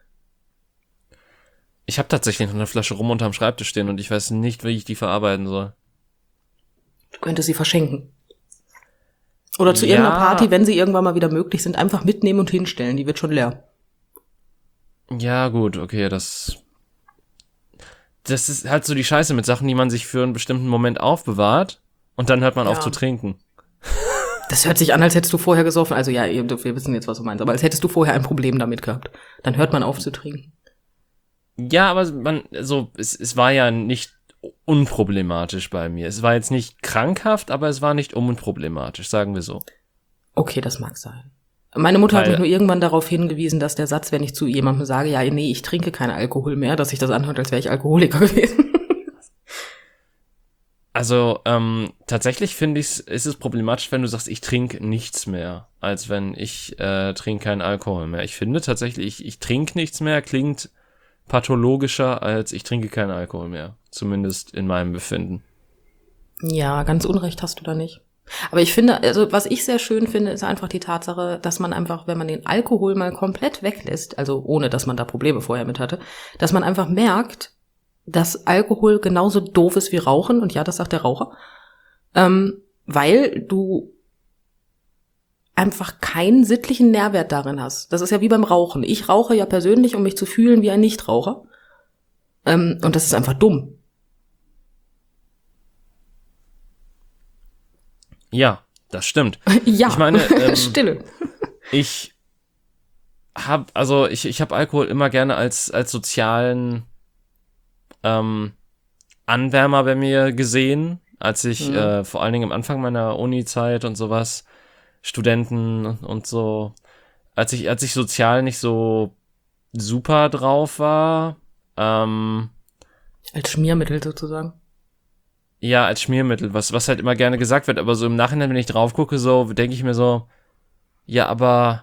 Ich habe tatsächlich noch eine Flasche Rum unterm Schreibtisch stehen und ich weiß nicht, wie ich die verarbeiten soll. Du Könnte sie verschenken. Oder zu Ja. irgendeiner Party, wenn sie irgendwann mal wieder möglich sind, einfach mitnehmen und hinstellen. Die wird schon leer. Ja, gut, okay, das das ist halt so die Scheiße mit Sachen, die man sich für einen bestimmten Moment aufbewahrt und dann hört man Ja. auf zu trinken. Das hört sich an, als hättest du vorher gesoffen. Also ja, ihr- wir wissen jetzt, was du meinst. Aber als hättest du vorher ein Problem damit gehabt. Dann hört man auf zu trinken. Ja, aber man, also, es, es war ja nicht unproblematisch bei mir. Es war jetzt nicht krankhaft, aber es war nicht unproblematisch, sagen wir so. Okay, das mag sein. Meine Mutter hat Weil- mich nur irgendwann darauf hingewiesen, dass der Satz, wenn ich zu jemandem sage, ja, nee, ich trinke keinen Alkohol mehr, dass sich das anhört, als wäre ich Alkoholiker gewesen. Also, ähm, tatsächlich finde ich, ist es problematisch, wenn du sagst, ich trinke nichts mehr, als wenn ich äh, trinke keinen Alkohol mehr. Ich finde tatsächlich, ich, ich trinke nichts mehr, klingt pathologischer, als ich trinke keinen Alkohol mehr. Zumindest in meinem Befinden. Ja, ganz Unrecht hast du da nicht. Aber ich finde, also was ich sehr schön finde, ist einfach die Tatsache, dass man einfach, wenn man den Alkohol mal komplett weglässt, also ohne, dass man da Probleme vorher mit hatte, dass man einfach merkt, dass Alkohol genauso doof ist wie Rauchen. Und ja, das sagt der Raucher. Ähm, weil du einfach keinen sittlichen Nährwert darin hast. Das ist ja wie beim Rauchen. Ich rauche ja persönlich, um mich zu fühlen wie ein Nichtraucher. Ähm, und das ist einfach dumm. Ja, das stimmt. Ja, Ich meine, ähm, Stille. Ich hab, also ich, ich habe Alkohol immer gerne als, als sozialen ähm, Anwärmer bei mir gesehen, als ich Mhm. äh, vor allen Dingen am Anfang meiner Uni-Zeit und sowas, Studenten und so, als ich, als ich sozial nicht so super drauf war, ähm, Als Schmiermittel sozusagen. ja, als Schmiermittel, was, was halt immer gerne gesagt wird, aber so im Nachhinein, wenn ich drauf gucke, so, denke ich mir so, ja, aber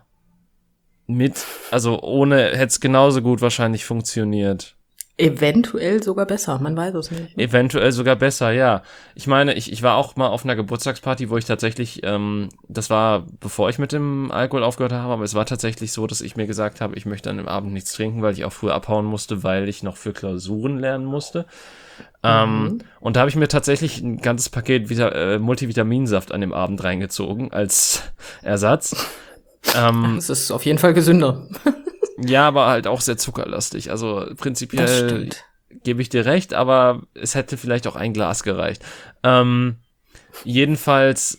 mit, also ohne hätte es genauso gut wahrscheinlich funktioniert. Eventuell sogar besser, man weiß es nicht. Eventuell sogar besser, ja. Ich meine, ich, ich war auch mal auf einer Geburtstagsparty, wo ich tatsächlich, ähm, das war bevor ich mit dem Alkohol aufgehört habe, aber es war tatsächlich so, dass ich mir gesagt habe, ich möchte an dem Abend nichts trinken, weil ich auch früh abhauen musste, weil ich noch für Klausuren lernen musste. Ähm, und da habe ich mir tatsächlich ein ganzes Paket Vita- äh, Multivitaminsaft an dem Abend reingezogen als Ersatz. ähm, Es ist auf jeden Fall gesünder. ja, aber halt auch sehr zuckerlastig. Also Das prinzipiell stimmt. gebe ich dir recht, aber es hätte vielleicht auch ein Glas gereicht. Ähm, jedenfalls,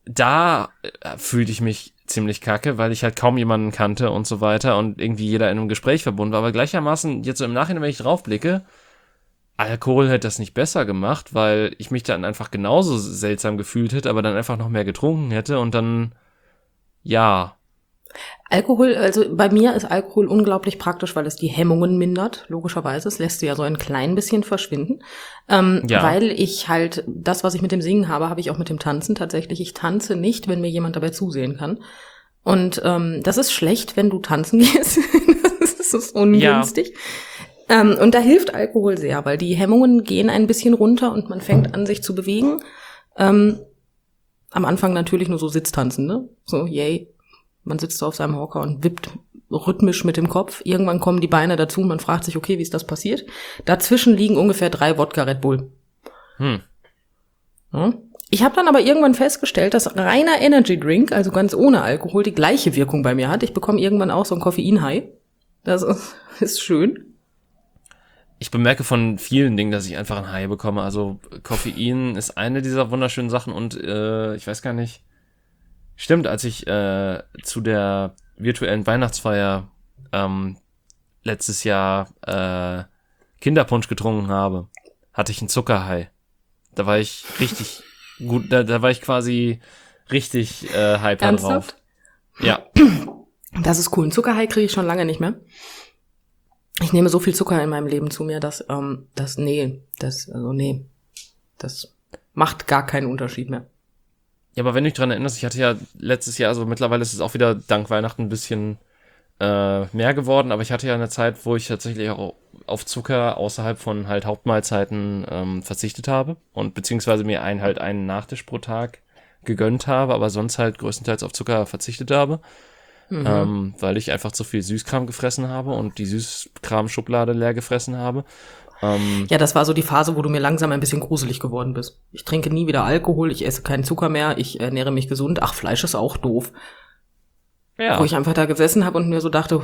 da äh, fühlte ich mich ziemlich kacke, weil ich halt kaum jemanden kannte und so weiter und irgendwie jeder in einem Gespräch verbunden war. Aber gleichermaßen, jetzt so im Nachhinein, wenn ich draufblicke, Alkohol hätte das nicht besser gemacht, weil ich mich dann einfach genauso seltsam gefühlt hätte, aber dann einfach noch mehr getrunken hätte und dann, ja, Alkohol, also bei mir ist Alkohol unglaublich praktisch, weil es die Hemmungen mindert, logischerweise. Es lässt sie ja so ein klein bisschen verschwinden. Ähm, Ja. Weil ich halt, das, was ich mit dem Singen habe, habe ich auch mit dem Tanzen tatsächlich. Ich tanze nicht, wenn mir jemand dabei zusehen kann. Und ähm, das ist schlecht, wenn du tanzen gehst. Das ist ungünstig. Ähm, und da hilft Alkohol sehr, weil die Hemmungen gehen ein bisschen runter und man fängt an, sich zu bewegen. Ähm, am Anfang natürlich nur so Sitztanzen, ne? So, yay. Man sitzt so auf seinem Hocker und wippt rhythmisch mit dem Kopf. Irgendwann kommen die Beine dazu und man fragt sich, okay, wie ist das passiert? Dazwischen liegen ungefähr drei Wodka Red Bull. hm. Ja. Ich habe dann aber irgendwann festgestellt, dass reiner Energy Drink, also ganz ohne Alkohol, die gleiche Wirkung bei mir hat. Ich bekomme irgendwann auch so ein Koffein-High. Das ist, ist schön. Ich bemerke von vielen Dingen, dass ich einfach ein High bekomme. Also Koffein ist eine dieser wunderschönen Sachen und äh, ich weiß gar nicht. Stimmt, als ich äh, zu der virtuellen Weihnachtsfeier ähm, letztes Jahr äh, Kinderpunsch getrunken habe, hatte ich einen Zuckerhigh. Da war ich richtig gut, da, da war ich quasi richtig äh, hyper drauf. Ernsthaft? Ja, Das ist cool. Ein Zuckerhigh kriege ich schon lange nicht mehr. Ich nehme so viel Zucker in meinem Leben zu mir, dass, ähm, das, nee, das, also nee, das macht gar keinen Unterschied mehr. Ja, aber wenn du dich dran erinnerst, ich hatte ja letztes Jahr, also mittlerweile ist es auch wieder dank Weihnachten ein bisschen äh, mehr geworden, aber ich hatte ja eine Zeit, wo ich tatsächlich auch auf Zucker außerhalb von halt Hauptmahlzeiten ähm, verzichtet habe und beziehungsweise mir einen halt einen Nachtisch pro Tag gegönnt habe, aber sonst halt größtenteils auf Zucker verzichtet habe, Mhm. ähm, weil ich einfach zu viel Süßkram gefressen habe und die Süßkram-Schublade leer gefressen habe. Ähm, Ja, das war so die Phase, wo du mir langsam ein bisschen gruselig geworden bist. Ich trinke nie wieder Alkohol, ich esse keinen Zucker mehr, ich ernähre mich gesund. Ach, Fleisch ist auch doof. ja. Wo ich einfach da gesessen habe und mir so dachte,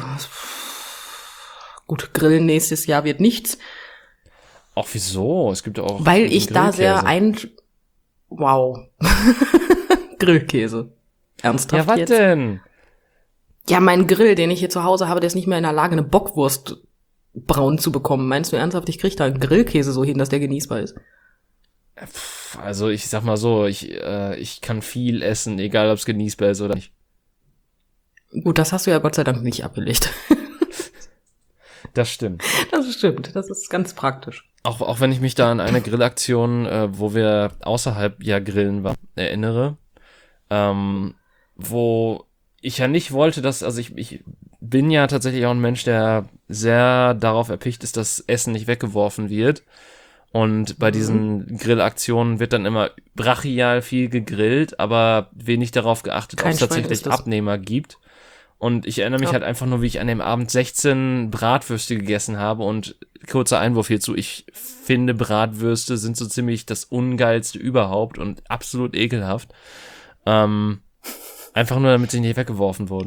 gut, Grillen nächstes Jahr wird nichts. Auch wieso? Es gibt ja auch. Weil ich da sehr Grillkäse. ein... Wow. Grillkäse. Ernsthaft Ja, was jetzt? denn? Ja, mein Grill, den ich hier zu Hause habe, der ist nicht mehr in der Lage, eine Bockwurst braun zu bekommen. Meinst du ernsthaft, ich krieg da einen Grillkäse so hin, dass der genießbar ist? Pff, Also ich sag mal so, ich, äh, ich kann viel essen, egal ob es genießbar ist oder nicht. Gut, das hast du ja Gott sei Dank nicht abgelegt. Das stimmt. Das stimmt, das ist ganz praktisch. Auch, auch wenn ich mich da an eine Grillaktion, äh, wo wir außerhalb ja grillen waren, erinnere, ähm, wo ich ja nicht wollte, dass, also ich, ich bin ja tatsächlich auch ein Mensch, der sehr darauf erpicht ist, dass Essen nicht weggeworfen wird. Und bei diesen Grillaktionen wird dann immer brachial viel gegrillt, aber wenig darauf geachtet, ob Kein es Schwein tatsächlich isst das. Abnehmer gibt. Und ich erinnere mich Ja. halt einfach nur, wie ich an dem Abend sechzehn Bratwürste gegessen habe. Und kurzer Einwurf hierzu, ich finde Bratwürste sind so ziemlich das Ungeilste überhaupt und absolut ekelhaft. Ähm, einfach nur, damit sie nicht weggeworfen wurden.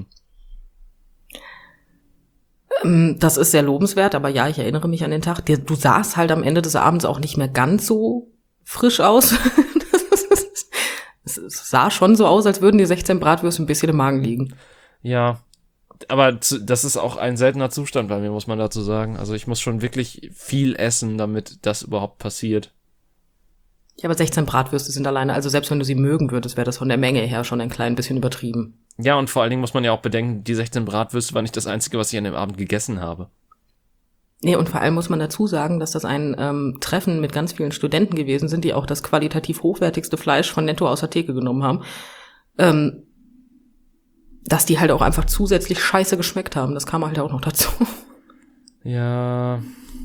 Ähm, Das ist sehr lobenswert, aber ja, ich erinnere mich an den Tag. Der- Du sahst halt am Ende des Abends auch nicht mehr ganz so frisch aus. Es es sah schon so aus, als würden die sechzehn Bratwürste ein bisschen im Magen liegen. Ja, aber zu, das ist auch ein seltener Zustand bei mir, muss man dazu sagen. Also ich muss schon wirklich viel essen, damit das überhaupt passiert. Ja, aber sechzehn Bratwürste sind alleine, also selbst wenn du sie mögen würdest, wäre das von der Menge her schon ein klein bisschen übertrieben. Ja, und vor allen Dingen muss man ja auch bedenken, die sechzehn Bratwürste war nicht das Einzige, was ich an dem Abend gegessen habe. Nee, und vor allem muss man dazu sagen, dass das ein ähm, Treffen mit ganz vielen Studenten gewesen sind, die auch das qualitativ hochwertigste Fleisch von Netto aus der Theke genommen haben. Ähm, dass die halt auch einfach zusätzlich scheiße geschmeckt haben. Das kam halt auch noch dazu. Ja.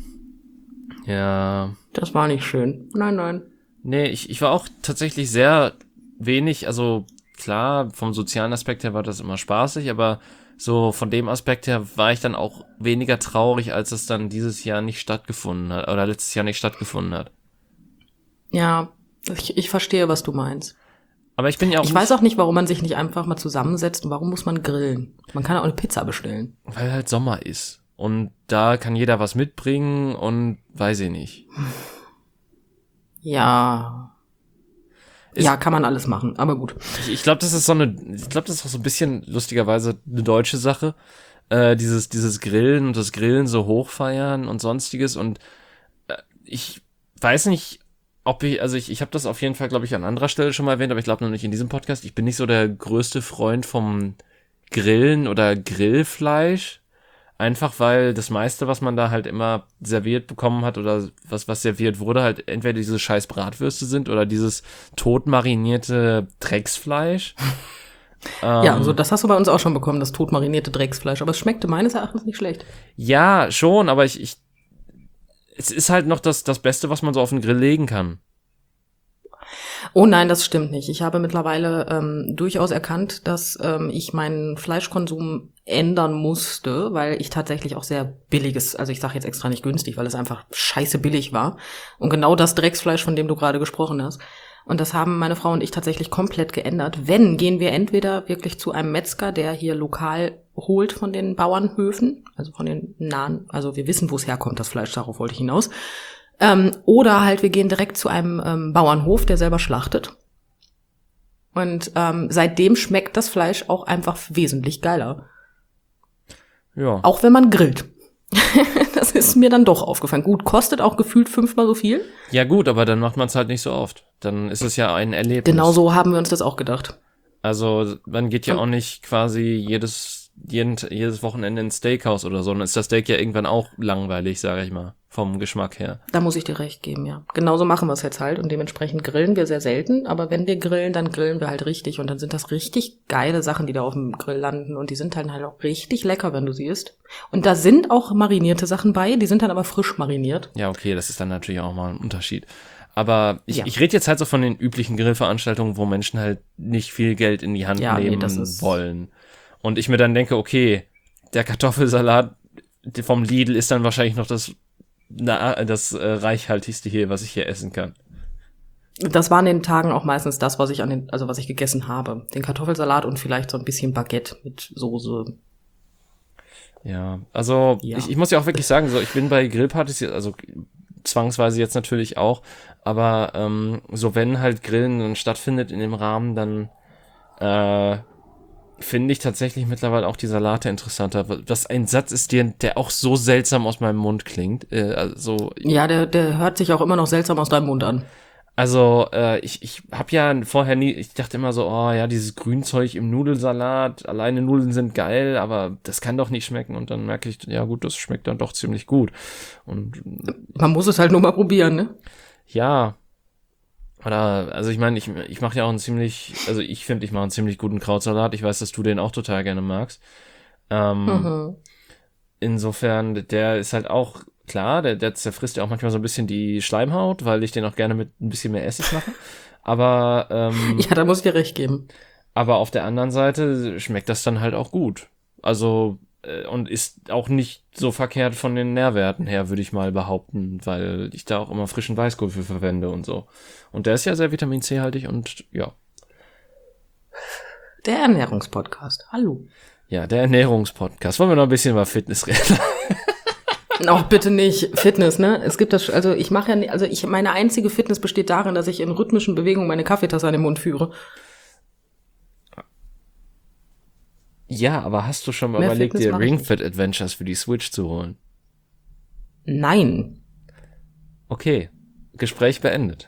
Ja. Das war nicht schön. Nein, nein. Nee, ich, ich war auch tatsächlich sehr wenig, also klar, vom sozialen Aspekt her war das immer spaßig, aber so von dem Aspekt her war ich dann auch weniger traurig, als es dann dieses Jahr nicht stattgefunden hat, oder letztes Jahr nicht stattgefunden hat. Ja, ich, ich verstehe, was du meinst. Aber ich bin ja auch Ich nicht, weiß auch nicht, warum man sich nicht einfach mal zusammensetzt und warum muss man grillen. Man kann auch eine Pizza bestellen. weil halt Sommer ist. Und da kann jeder was mitbringen und weiß ich nicht. Ja. Ist- ja, kann man alles machen, aber gut. Ich, ich glaube, das ist so eine, ich glaube, das ist auch so ein bisschen lustigerweise eine deutsche Sache. Äh, dieses, dieses Grillen und das Grillen so hochfeiern und sonstiges. Und äh, ich weiß nicht, ob ich, also ich, ich habe das auf jeden Fall, glaube ich, an anderer Stelle schon mal erwähnt, aber ich glaube noch nicht in diesem Podcast. Ich bin nicht so der größte Freund vom Grillen oder Grillfleisch. Einfach weil das meiste, was man da halt immer serviert bekommen hat oder was, was serviert wurde, halt entweder diese scheiß Bratwürste sind oder dieses totmarinierte Drecksfleisch. Ja, Ähm, also das hast du bei uns auch schon bekommen, das totmarinierte Drecksfleisch. Aber es schmeckte meines Erachtens nicht schlecht. Ja, schon, aber ich, ich es ist halt noch das, das Beste, was man so auf den Grill legen kann. Oh nein, das stimmt nicht. Ich habe mittlerweile ähm, durchaus erkannt, dass ähm, ich meinen Fleischkonsum ändern musste, weil ich tatsächlich auch sehr billiges, also ich sage jetzt extra nicht günstig, weil es einfach scheiße billig war. Und genau das Drecksfleisch, von dem du gerade gesprochen hast. Und das haben meine Frau und ich tatsächlich komplett geändert. Wenn, gehen wir entweder wirklich zu einem Metzger, der hier lokal holt von den Bauernhöfen, also von den nahen, also wir wissen, wo es herkommt, das Fleisch, darauf wollte ich hinaus. Ähm, oder halt, wir gehen direkt zu einem ähm, Bauernhof, der selber schlachtet. Und ähm, seitdem schmeckt das Fleisch auch einfach wesentlich geiler. Ja. Auch wenn man grillt. Das ist mir dann doch aufgefallen. Gut, kostet auch gefühlt fünfmal so viel. Ja gut, aber dann macht man es halt nicht so oft. Dann ist es ja ein Erlebnis. Genau so haben wir uns das auch gedacht. Also man geht ja Und- auch nicht quasi jedes, jeden, jedes Wochenende ins Steakhouse oder so. Dann ist das Steak ja irgendwann auch langweilig, sage ich mal, vom Geschmack her. Da muss ich dir recht geben, ja. Genauso machen wir es jetzt halt und dementsprechend grillen wir sehr selten. Aber wenn wir grillen, dann grillen wir halt richtig und dann sind das richtig geile Sachen, die da auf dem Grill landen und die sind dann halt auch richtig lecker, wenn du sie isst. Und da sind auch marinierte Sachen bei, die sind dann aber frisch mariniert. Ja, okay, das ist dann natürlich auch mal ein Unterschied. Aber ich, Ja. ich rede jetzt halt so von den üblichen Grillveranstaltungen, wo Menschen halt nicht viel Geld in die Hand Ja, nee, nehmen das ist- wollen. Und ich mir dann denke, okay, der Kartoffelsalat vom Lidl ist dann wahrscheinlich noch das na, das äh, reichhaltigste hier, was ich hier essen kann. Das war an den Tagen auch meistens das, was ich an den, also was ich gegessen habe. Den Kartoffelsalat und vielleicht so ein bisschen Baguette mit Soße. Ja, also ja. Ich, ich muss ja auch wirklich sagen, so ich bin bei Grillpartys, also zwangsweise jetzt natürlich auch, aber ähm, so wenn halt Grillen dann stattfindet in dem Rahmen, dann äh, finde ich tatsächlich mittlerweile auch die Salate interessanter. Was ein Satz ist, der, der auch so seltsam aus meinem Mund klingt. Äh, also, ja, der, der hört sich auch immer noch seltsam aus deinem Mund an. Also, äh, ich, ich habe ja vorher nie, ich dachte immer so, oh ja, dieses Grünzeug im Nudelsalat, alleine Nudeln sind geil, aber das kann doch nicht schmecken. Und dann merke ich, ja gut, das schmeckt dann doch ziemlich gut. Und man muss es halt nur mal probieren, ne? Ja. Oder, also ich meine, ich, ich mache ja auch einen ziemlich, also ich finde, ich mache einen ziemlich guten Krautsalat. Ich weiß, dass du den auch total gerne magst. Ähm, mhm. Insofern, der ist halt auch, klar, der, der zerfrisst ja auch manchmal so ein bisschen die Schleimhaut, weil ich den auch gerne mit ein bisschen mehr Essig mache. Aber, ähm, ja, da muss ich dir recht geben. Aber auf der anderen Seite schmeckt das dann halt auch gut. Also, äh, und ist auch nicht so verkehrt von den Nährwerten her, würde ich mal behaupten, weil ich da auch immer frischen Weißkohl für verwende und so. Und der ist ja sehr Vitamin C-haltig und ja. Der Ernährungspodcast. Hallo. Ja, der Ernährungspodcast. Wollen wir noch ein bisschen über Fitness reden? Auch bitte nicht Fitness, ne? Es gibt das, also ich mache ja, also ich, meine einzige Fitness besteht darin, dass ich in rhythmischen Bewegungen meine Kaffeetasse an den Mund führe. Ja, aber hast du schon mal Mehr überlegt, Fitness dir Ring Fit Adventures für die Switch zu holen? Nein. Okay, Gespräch beendet.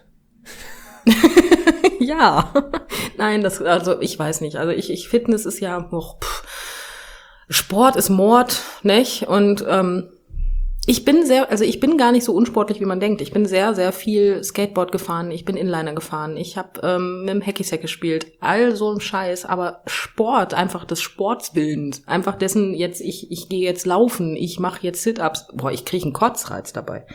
Ja. Nein, das, also ich weiß nicht. Also ich, ich Fitness ist ja, oh, pff, Sport ist Mord, nicht? Und ähm, ich bin sehr, also ich bin gar nicht so unsportlich, wie man denkt. Ich bin sehr, sehr viel Skateboard gefahren, ich bin Inliner gefahren, ich habe ähm, mit dem Hacky-Sack gespielt, all so ein Scheiß, aber Sport, einfach des Sports willens, einfach dessen jetzt, ich ich gehe jetzt laufen, ich mache jetzt Sit-Ups, boah, ich kriege einen Kotzreiz dabei.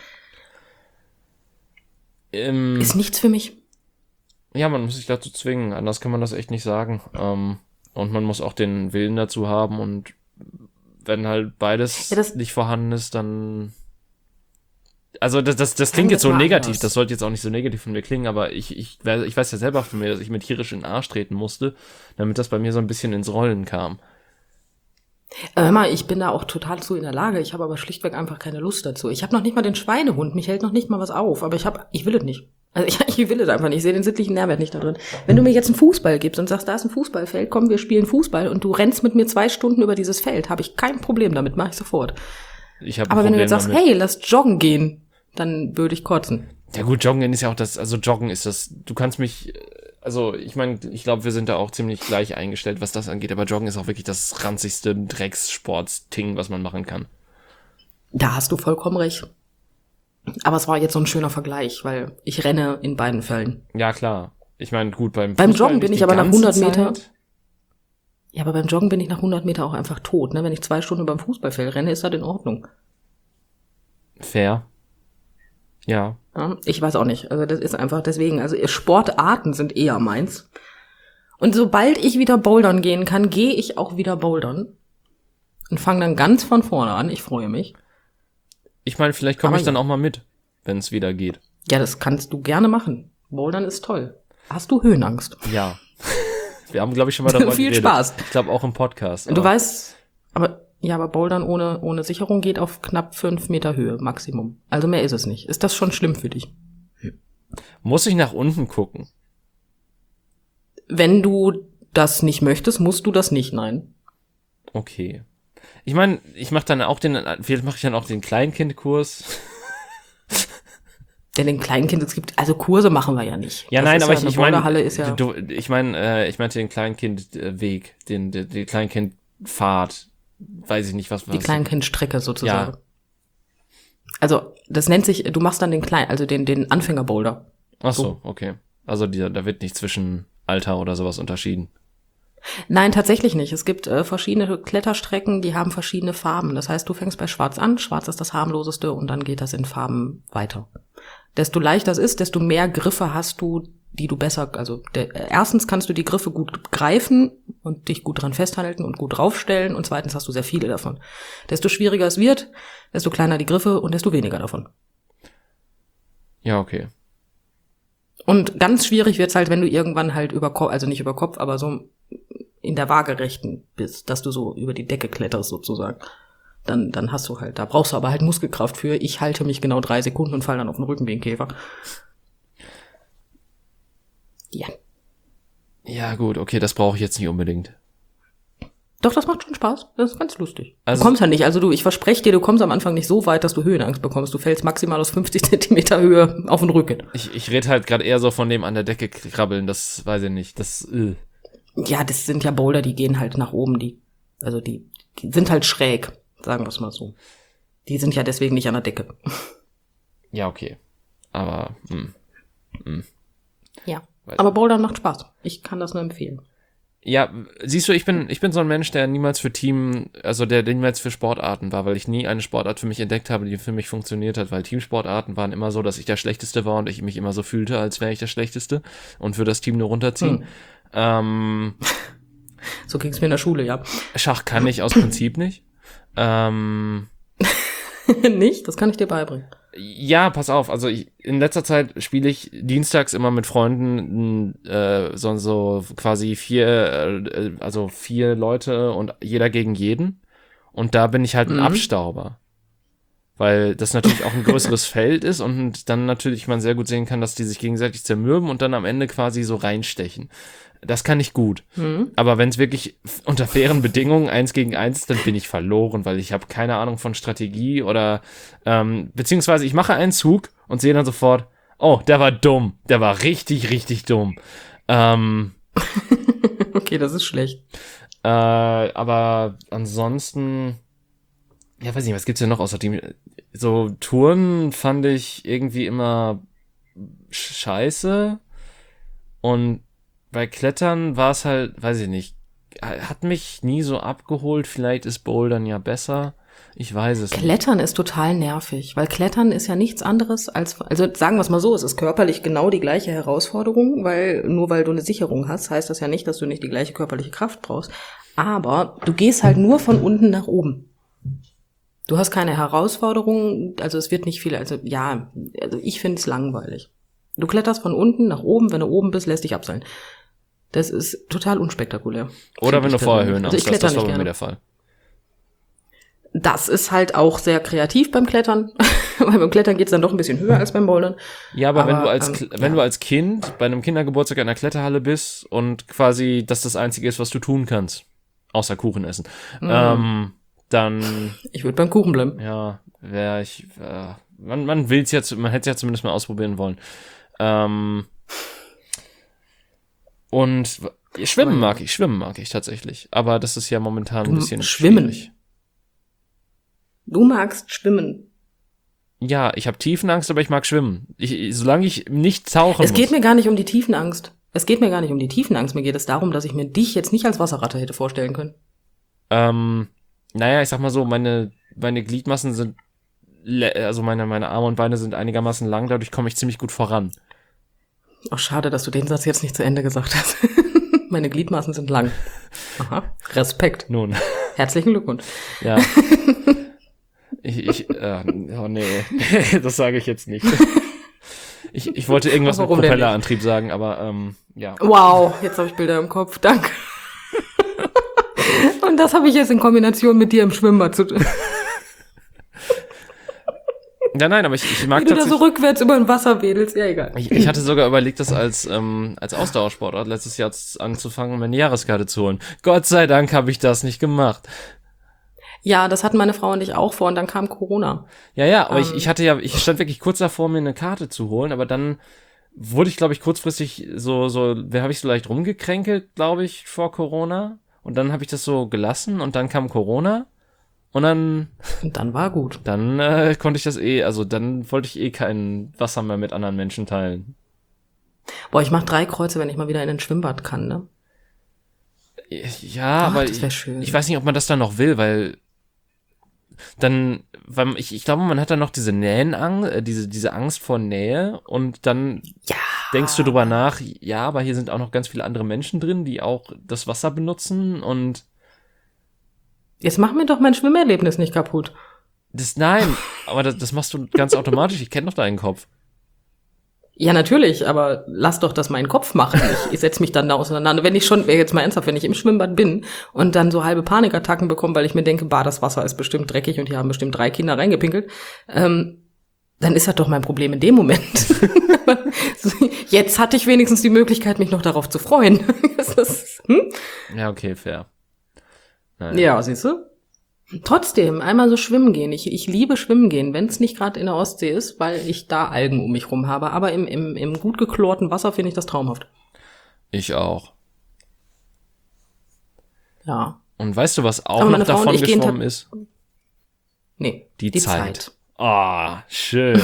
Ähm, Ist nichts für mich. Ja, man muss sich dazu zwingen, anders kann man das echt nicht sagen. Ähm, und man muss auch den Willen dazu haben und wenn halt beides ja, nicht vorhanden ist, dann also das das das klingt jetzt so negativ, anders. Das sollte jetzt auch nicht so negativ von mir klingen, aber ich ich ich weiß ja selber von mir, dass ich mir tierisch in den Arsch treten musste, damit das bei mir so ein bisschen ins Rollen kam. Hör mal, ich bin da auch total zu in der Lage, ich habe aber schlichtweg einfach keine Lust dazu. Ich habe noch nicht mal den Schweinehund, mich hält noch nicht mal was auf, aber ich habe ich will es nicht. Also ich, ich will es einfach nicht, ich sehe den sittlichen Nährwert nicht da drin. Wenn du mir jetzt einen Fußball gibst und sagst, da ist ein Fußballfeld, komm, wir spielen Fußball und du rennst mit mir zwei Stunden über dieses Feld, habe ich kein Problem damit, mache ich sofort. Ich hab Aber wenn du jetzt sagst, damit. Hey, lass joggen gehen, dann würde ich kotzen. Ja gut, joggen ist ja auch das, also joggen ist das, du kannst mich, also ich meine, ich glaube, wir sind da auch ziemlich gleich eingestellt, was das angeht, aber joggen ist auch wirklich das ranzigste Dreckssports-Ding, was man machen kann. Da hast du vollkommen recht. Aber es war jetzt so ein schöner Vergleich, weil ich renne in beiden Fällen. Ja, klar. Ich meine, gut, beim Beim Joggen bin ich aber nach hundert Meter... Ja, aber beim Joggen bin ich nach hundert Meter auch einfach tot, ne? Wenn ich zwei Stunden beim Fußballfeld renne, ist das in Ordnung. Fair. Ja. Ja. Ich weiß auch nicht. Also das ist einfach deswegen, also Sportarten sind eher meins. Und sobald ich wieder bouldern gehen kann, gehe ich auch wieder bouldern. Und fange dann ganz von vorne an. Ich freue mich. Ich meine, vielleicht komme ich dann auch mal mit, wenn es wieder geht. Ja, das kannst du gerne machen. Bouldern ist toll. Hast du Höhenangst? Ja. Wir haben, glaube ich, schon mal darüber Viel geredet. Spaß. Ich glaube auch im Podcast. Du weißt, aber ja, aber Bouldern ohne ohne Sicherung geht auf knapp fünf Meter Höhe Maximum. Also mehr ist es nicht. Ist das schon schlimm für dich? Muss ich nach unten gucken? Wenn du das nicht möchtest, musst du das nicht, nein. Okay. Ich meine, ich mache dann auch den, vielleicht mache ich dann auch den Kleinkindkurs. Denn den Kleinkind, es gibt, also Kurse machen wir ja nicht. Ja, das nein, aber ja, ich, ich meine, ja du, ich meine, äh, ich meinte den Kleinkindweg, den, den, die Kleinkindfahrt, weiß ich nicht, was war Die Kleinkindstrecke sozusagen. Ja. Also, das nennt sich, du machst dann den Klein, also den, den Anfängerboulder. Ach so, so. Okay. Also, die, da wird nicht zwischen Alter oder sowas unterschieden. Nein, tatsächlich nicht. Es gibt äh, verschiedene Kletterstrecken, die haben verschiedene Farben. Das heißt, du fängst bei Schwarz an. Schwarz ist das harmloseste und dann geht das in Farben weiter. Desto leichter es ist, desto mehr Griffe hast du, die du besser, also der, erstens kannst du die Griffe gut greifen und dich gut dran festhalten und gut draufstellen und zweitens hast du sehr viele davon. Desto schwieriger es wird, desto kleiner die Griffe und desto weniger davon. Ja, okay. Und ganz schwierig wird's halt, wenn du irgendwann halt über Kopf, also nicht über Kopf, aber so in der Waagerechten bist, dass du so über die Decke kletterst sozusagen. Dann, dann hast du halt, da brauchst du aber halt Muskelkraft für. Ich halte mich genau drei Sekunden und falle dann auf den Rücken wie ein Käfer. Ja. Ja, gut, okay, das brauche ich jetzt nicht unbedingt. Doch, das macht schon Spaß. Das ist ganz lustig. Also, du kommst ja nicht, also du, ich verspreche dir, du kommst am Anfang nicht so weit, dass du Höhenangst bekommst. Du fällst maximal aus fünfzig Zentimeter Höhe auf den Rücken. Ich, ich rede halt gerade eher so von dem an der Decke krabbeln, das weiß ich nicht. Das, äh. Ja, das sind ja Boulder, die gehen halt nach oben, die, also die, die sind halt schräg, sagen wir es mal so. Die sind ja deswegen nicht an der Decke. Ja, okay. Aber, hm. Hm. Ja. Aber Bouldern macht Spaß. Ich kann das nur empfehlen. Ja, siehst du, ich bin ich bin so ein Mensch, der niemals für Team, also der, der niemals für Sportarten war, weil ich nie eine Sportart für mich entdeckt habe, die für mich funktioniert hat, weil Teamsportarten waren immer so, dass ich der Schlechteste war und ich mich immer so fühlte, als wäre ich der Schlechteste und für das Team nur runterziehen. Hm. Ähm, so ging's mir in der Schule, ja. Schach kann ich aus Prinzip nicht. Ähm, nicht? Das kann ich dir beibringen. Ja, pass auf, also ich, in letzter Zeit spiele ich dienstags immer mit Freunden äh, so, so quasi vier, äh, also vier Leute und jeder gegen jeden. Und da bin ich halt ein mhm. Abstauber. Weil das natürlich auch ein größeres Feld ist und dann natürlich man sehr gut sehen kann, dass die sich gegenseitig zermürben und dann am Ende quasi so reinstechen. Das kann ich gut. Mhm. Aber wenn es wirklich unter fairen Bedingungen eins gegen eins ist, dann bin ich verloren, weil ich habe keine Ahnung von Strategie oder ähm, beziehungsweise ich mache einen Zug und sehe dann sofort, oh, der war dumm. Der war richtig, richtig dumm. Ähm, okay, das ist schlecht. Äh, aber ansonsten, ja, weiß nicht, was gibt's denn noch außer dem? So Touren fand ich irgendwie immer scheiße und bei Klettern war es halt, weiß ich nicht, hat mich nie so abgeholt. Vielleicht ist Bouldern ja besser. Ich weiß es nicht. Klettern ist total nervig, weil Klettern ist ja nichts anderes als, also sagen wir es mal so, es ist körperlich genau die gleiche Herausforderung, weil nur weil du eine Sicherung hast, heißt das ja nicht, dass du nicht die gleiche körperliche Kraft brauchst. Aber du gehst halt nur von unten nach oben. Du hast keine Herausforderung, also es wird nicht viel, also ja, also ich finde es langweilig. Du kletterst von unten nach oben, wenn du oben bist, lässt dich abseilen. Das ist total unspektakulär. Oder wenn du vorher Höhen hast, also das war bei mir der Fall. Das ist halt auch sehr kreativ beim Klettern, weil beim Klettern geht's dann doch ein bisschen höher als beim Bouldern. Ja, aber, aber wenn du als ähm, wenn ja. du als Kind bei einem Kindergeburtstag in einer Kletterhalle bist und quasi das das Einzige ist, was du tun kannst, außer Kuchen essen, mhm. ähm, dann... Ich würde beim Kuchen bleiben. Ja, wäre ich... Äh, man man will's ja, man hätte es ja zumindest mal ausprobieren wollen. Ähm, und Schwimmen mag ich, Schwimmen mag ich tatsächlich. Aber das ist ja momentan ein bisschen schwimmen. schwierig. Du magst schwimmen. Ja, ich habe Tiefenangst, aber ich mag schwimmen. Ich, solange ich nicht tauchen Es muss. geht mir gar nicht um die Tiefenangst. Es geht mir gar nicht um die Tiefenangst. Mir geht es darum, dass ich mir dich jetzt nicht als Wasserratte hätte vorstellen können. Ähm, naja, ich sag mal so, meine, meine Gliedmassen sind, also meine, meine Arme und Beine sind einigermaßen lang, dadurch komme ich ziemlich gut voran. Ach, schade, dass du den Satz jetzt nicht zu Ende gesagt hast. Meine Gliedmaßen sind lang. Aha, Respekt. Nun. Herzlichen Glückwunsch. Ja. Ich, ich, äh, oh nee, das sage ich jetzt nicht. Ich, ich wollte irgendwas mit Propellerantrieb sagen, aber ähm, ja. Wow, jetzt habe ich Bilder im Kopf, danke. Und das habe ich jetzt in Kombination mit dir im Schwimmbad zu tun. Ja, nein, aber ich, ich mag Wie du da so rückwärts über ein Wasser wedelst, ja egal. Ich, ich hatte sogar überlegt, das als ähm, als Ausdauersportart letztes Jahr anzufangen, um mir eine Jahreskarte zu holen. Gott sei Dank habe ich das nicht gemacht. Ja, das hatten meine Frau und ich auch vor und dann kam Corona. Ja, ja, aber ähm. ich, ich hatte ja, ich stand wirklich kurz davor, mir eine Karte zu holen, aber dann wurde ich, glaube ich, kurzfristig so, so, wer habe ich so leicht rumgekränkelt, glaube ich, vor Corona. Und dann habe ich das so gelassen und dann kam Corona. Und dann... Und dann war gut. Dann äh, konnte ich das eh, also dann wollte ich eh kein Wasser mehr mit anderen Menschen teilen. Boah, ich mach drei Kreuze, wenn ich mal wieder in ein Schwimmbad kann, ne? Ja, Ach, aber das wär ich, schön. ich weiß nicht, ob man das dann noch will, weil dann, weil ich, ich glaube, man hat dann noch diese Nähenangst, äh, diese, diese Angst vor Nähe und dann Ja. denkst du drüber nach, ja, aber hier sind auch noch ganz viele andere Menschen drin, die auch das Wasser benutzen und Jetzt mach mir doch mein Schwimmerlebnis nicht kaputt. das, nein, aber das, das machst du ganz automatisch, ich kenne doch deinen Kopf. Ja, natürlich, aber lass doch das meinen Kopf machen. Ich, ich setze mich dann da auseinander. Wenn ich schon, jetzt mal ernsthaft, wenn ich im Schwimmbad bin und dann so halbe Panikattacken bekomme, weil ich mir denke, bah, das Wasser ist bestimmt dreckig und hier haben bestimmt drei Kinder reingepinkelt, ähm, dann ist das doch mein Problem in dem Moment. Jetzt hatte ich wenigstens die Möglichkeit, mich noch darauf zu freuen. Das ist, hm? Ja, okay, fair. Naja. Ja, siehst du? Trotzdem, einmal so schwimmen gehen. Ich, ich liebe schwimmen gehen, wenn es nicht gerade in der Ostsee ist, weil ich da Algen um mich rum habe. Aber im, im, im gut geklorten Wasser finde ich das traumhaft. Ich auch. Ja. Und weißt du, was auch Aber noch meine Frau und davon ich gehen geschwommen ta- ist? Nee. Die, Zeit. Ah, schön.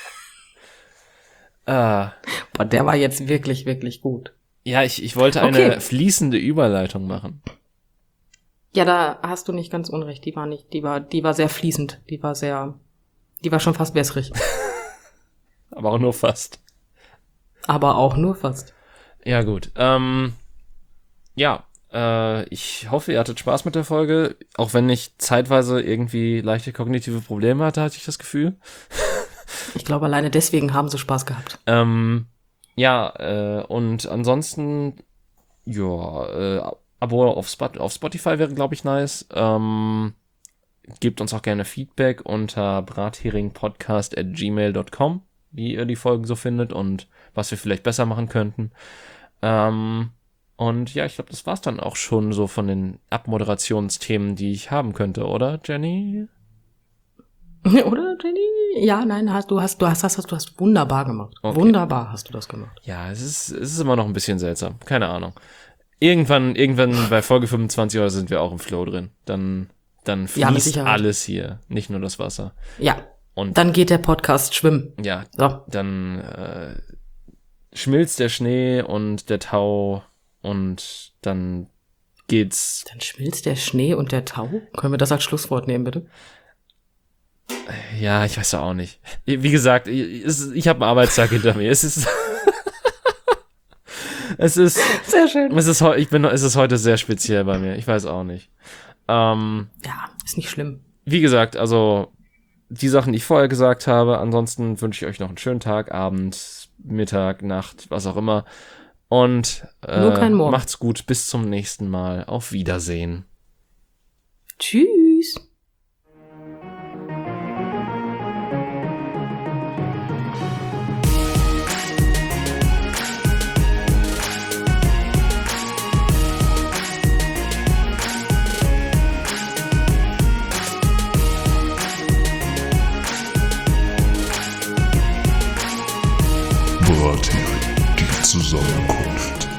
ah. Boah, der war jetzt wirklich, wirklich gut. Ja, ich, ich wollte eine Okay. fließende Überleitung machen. Ja, da hast du nicht ganz unrecht. Die war nicht, die war, die war sehr fließend. Die war sehr, die war schon fast wässrig. Aber auch nur fast. Aber auch nur fast. Ja, gut. Ähm, ja, äh, ich hoffe, ihr hattet Spaß mit der Folge. Auch wenn ich zeitweise irgendwie leichte kognitive Probleme hatte, hatte ich das Gefühl. Ich glaube, alleine deswegen haben sie Spaß gehabt. Ähm, ja, äh, und ansonsten, ja, äh, Abo auf, Spot- auf Spotify wäre, glaube ich, nice. Ähm, gebt uns auch gerne Feedback unter bratheringpodcast at gmail dot com, wie ihr die Folgen so findet und was wir vielleicht besser machen könnten. Ähm, und ja, ich glaube, das war's dann auch schon so von den Abmoderationsthemen, die ich haben könnte, oder, Jenny? Oder, Jenny? Ja, nein, hast, du hast, du hast, hast, du hast wunderbar gemacht. Okay. Wunderbar hast du das gemacht. Ja, es ist, es ist immer noch ein bisschen seltsam. Keine Ahnung. Irgendwann, irgendwann bei Folge fünfundzwanzig oder sind wir auch im Flow drin. Dann, dann Ja, mit fließt Sicherheit. alles hier, nicht nur das Wasser. Ja. Und Dann geht der Podcast schwimmen. ja, So. dann äh, schmilzt der Schnee und der Tau und dann geht's. Dann schmilzt der Schnee und der Tau. Können wir das als Schlusswort nehmen, bitte? Ja, ich weiß ja auch nicht. Wie gesagt, ich, es- ich habe einen Arbeitstag hinter mir. Es ist, es ist, Sehr schön. es ist, heu- ich bin, es ist heute sehr speziell bei mir. Ich weiß auch nicht. Ähm, Ja, ist nicht schlimm. wie gesagt, also die Sachen, die ich vorher gesagt habe. Ansonsten wünsche ich euch noch einen schönen Tag, Abend, Mittag, Nacht, was auch immer. Und äh, Nur kein Morgen. macht's gut. Bis zum nächsten Mal. Auf Wiedersehen. Tschüss. Brathering, die Zusammenkunft.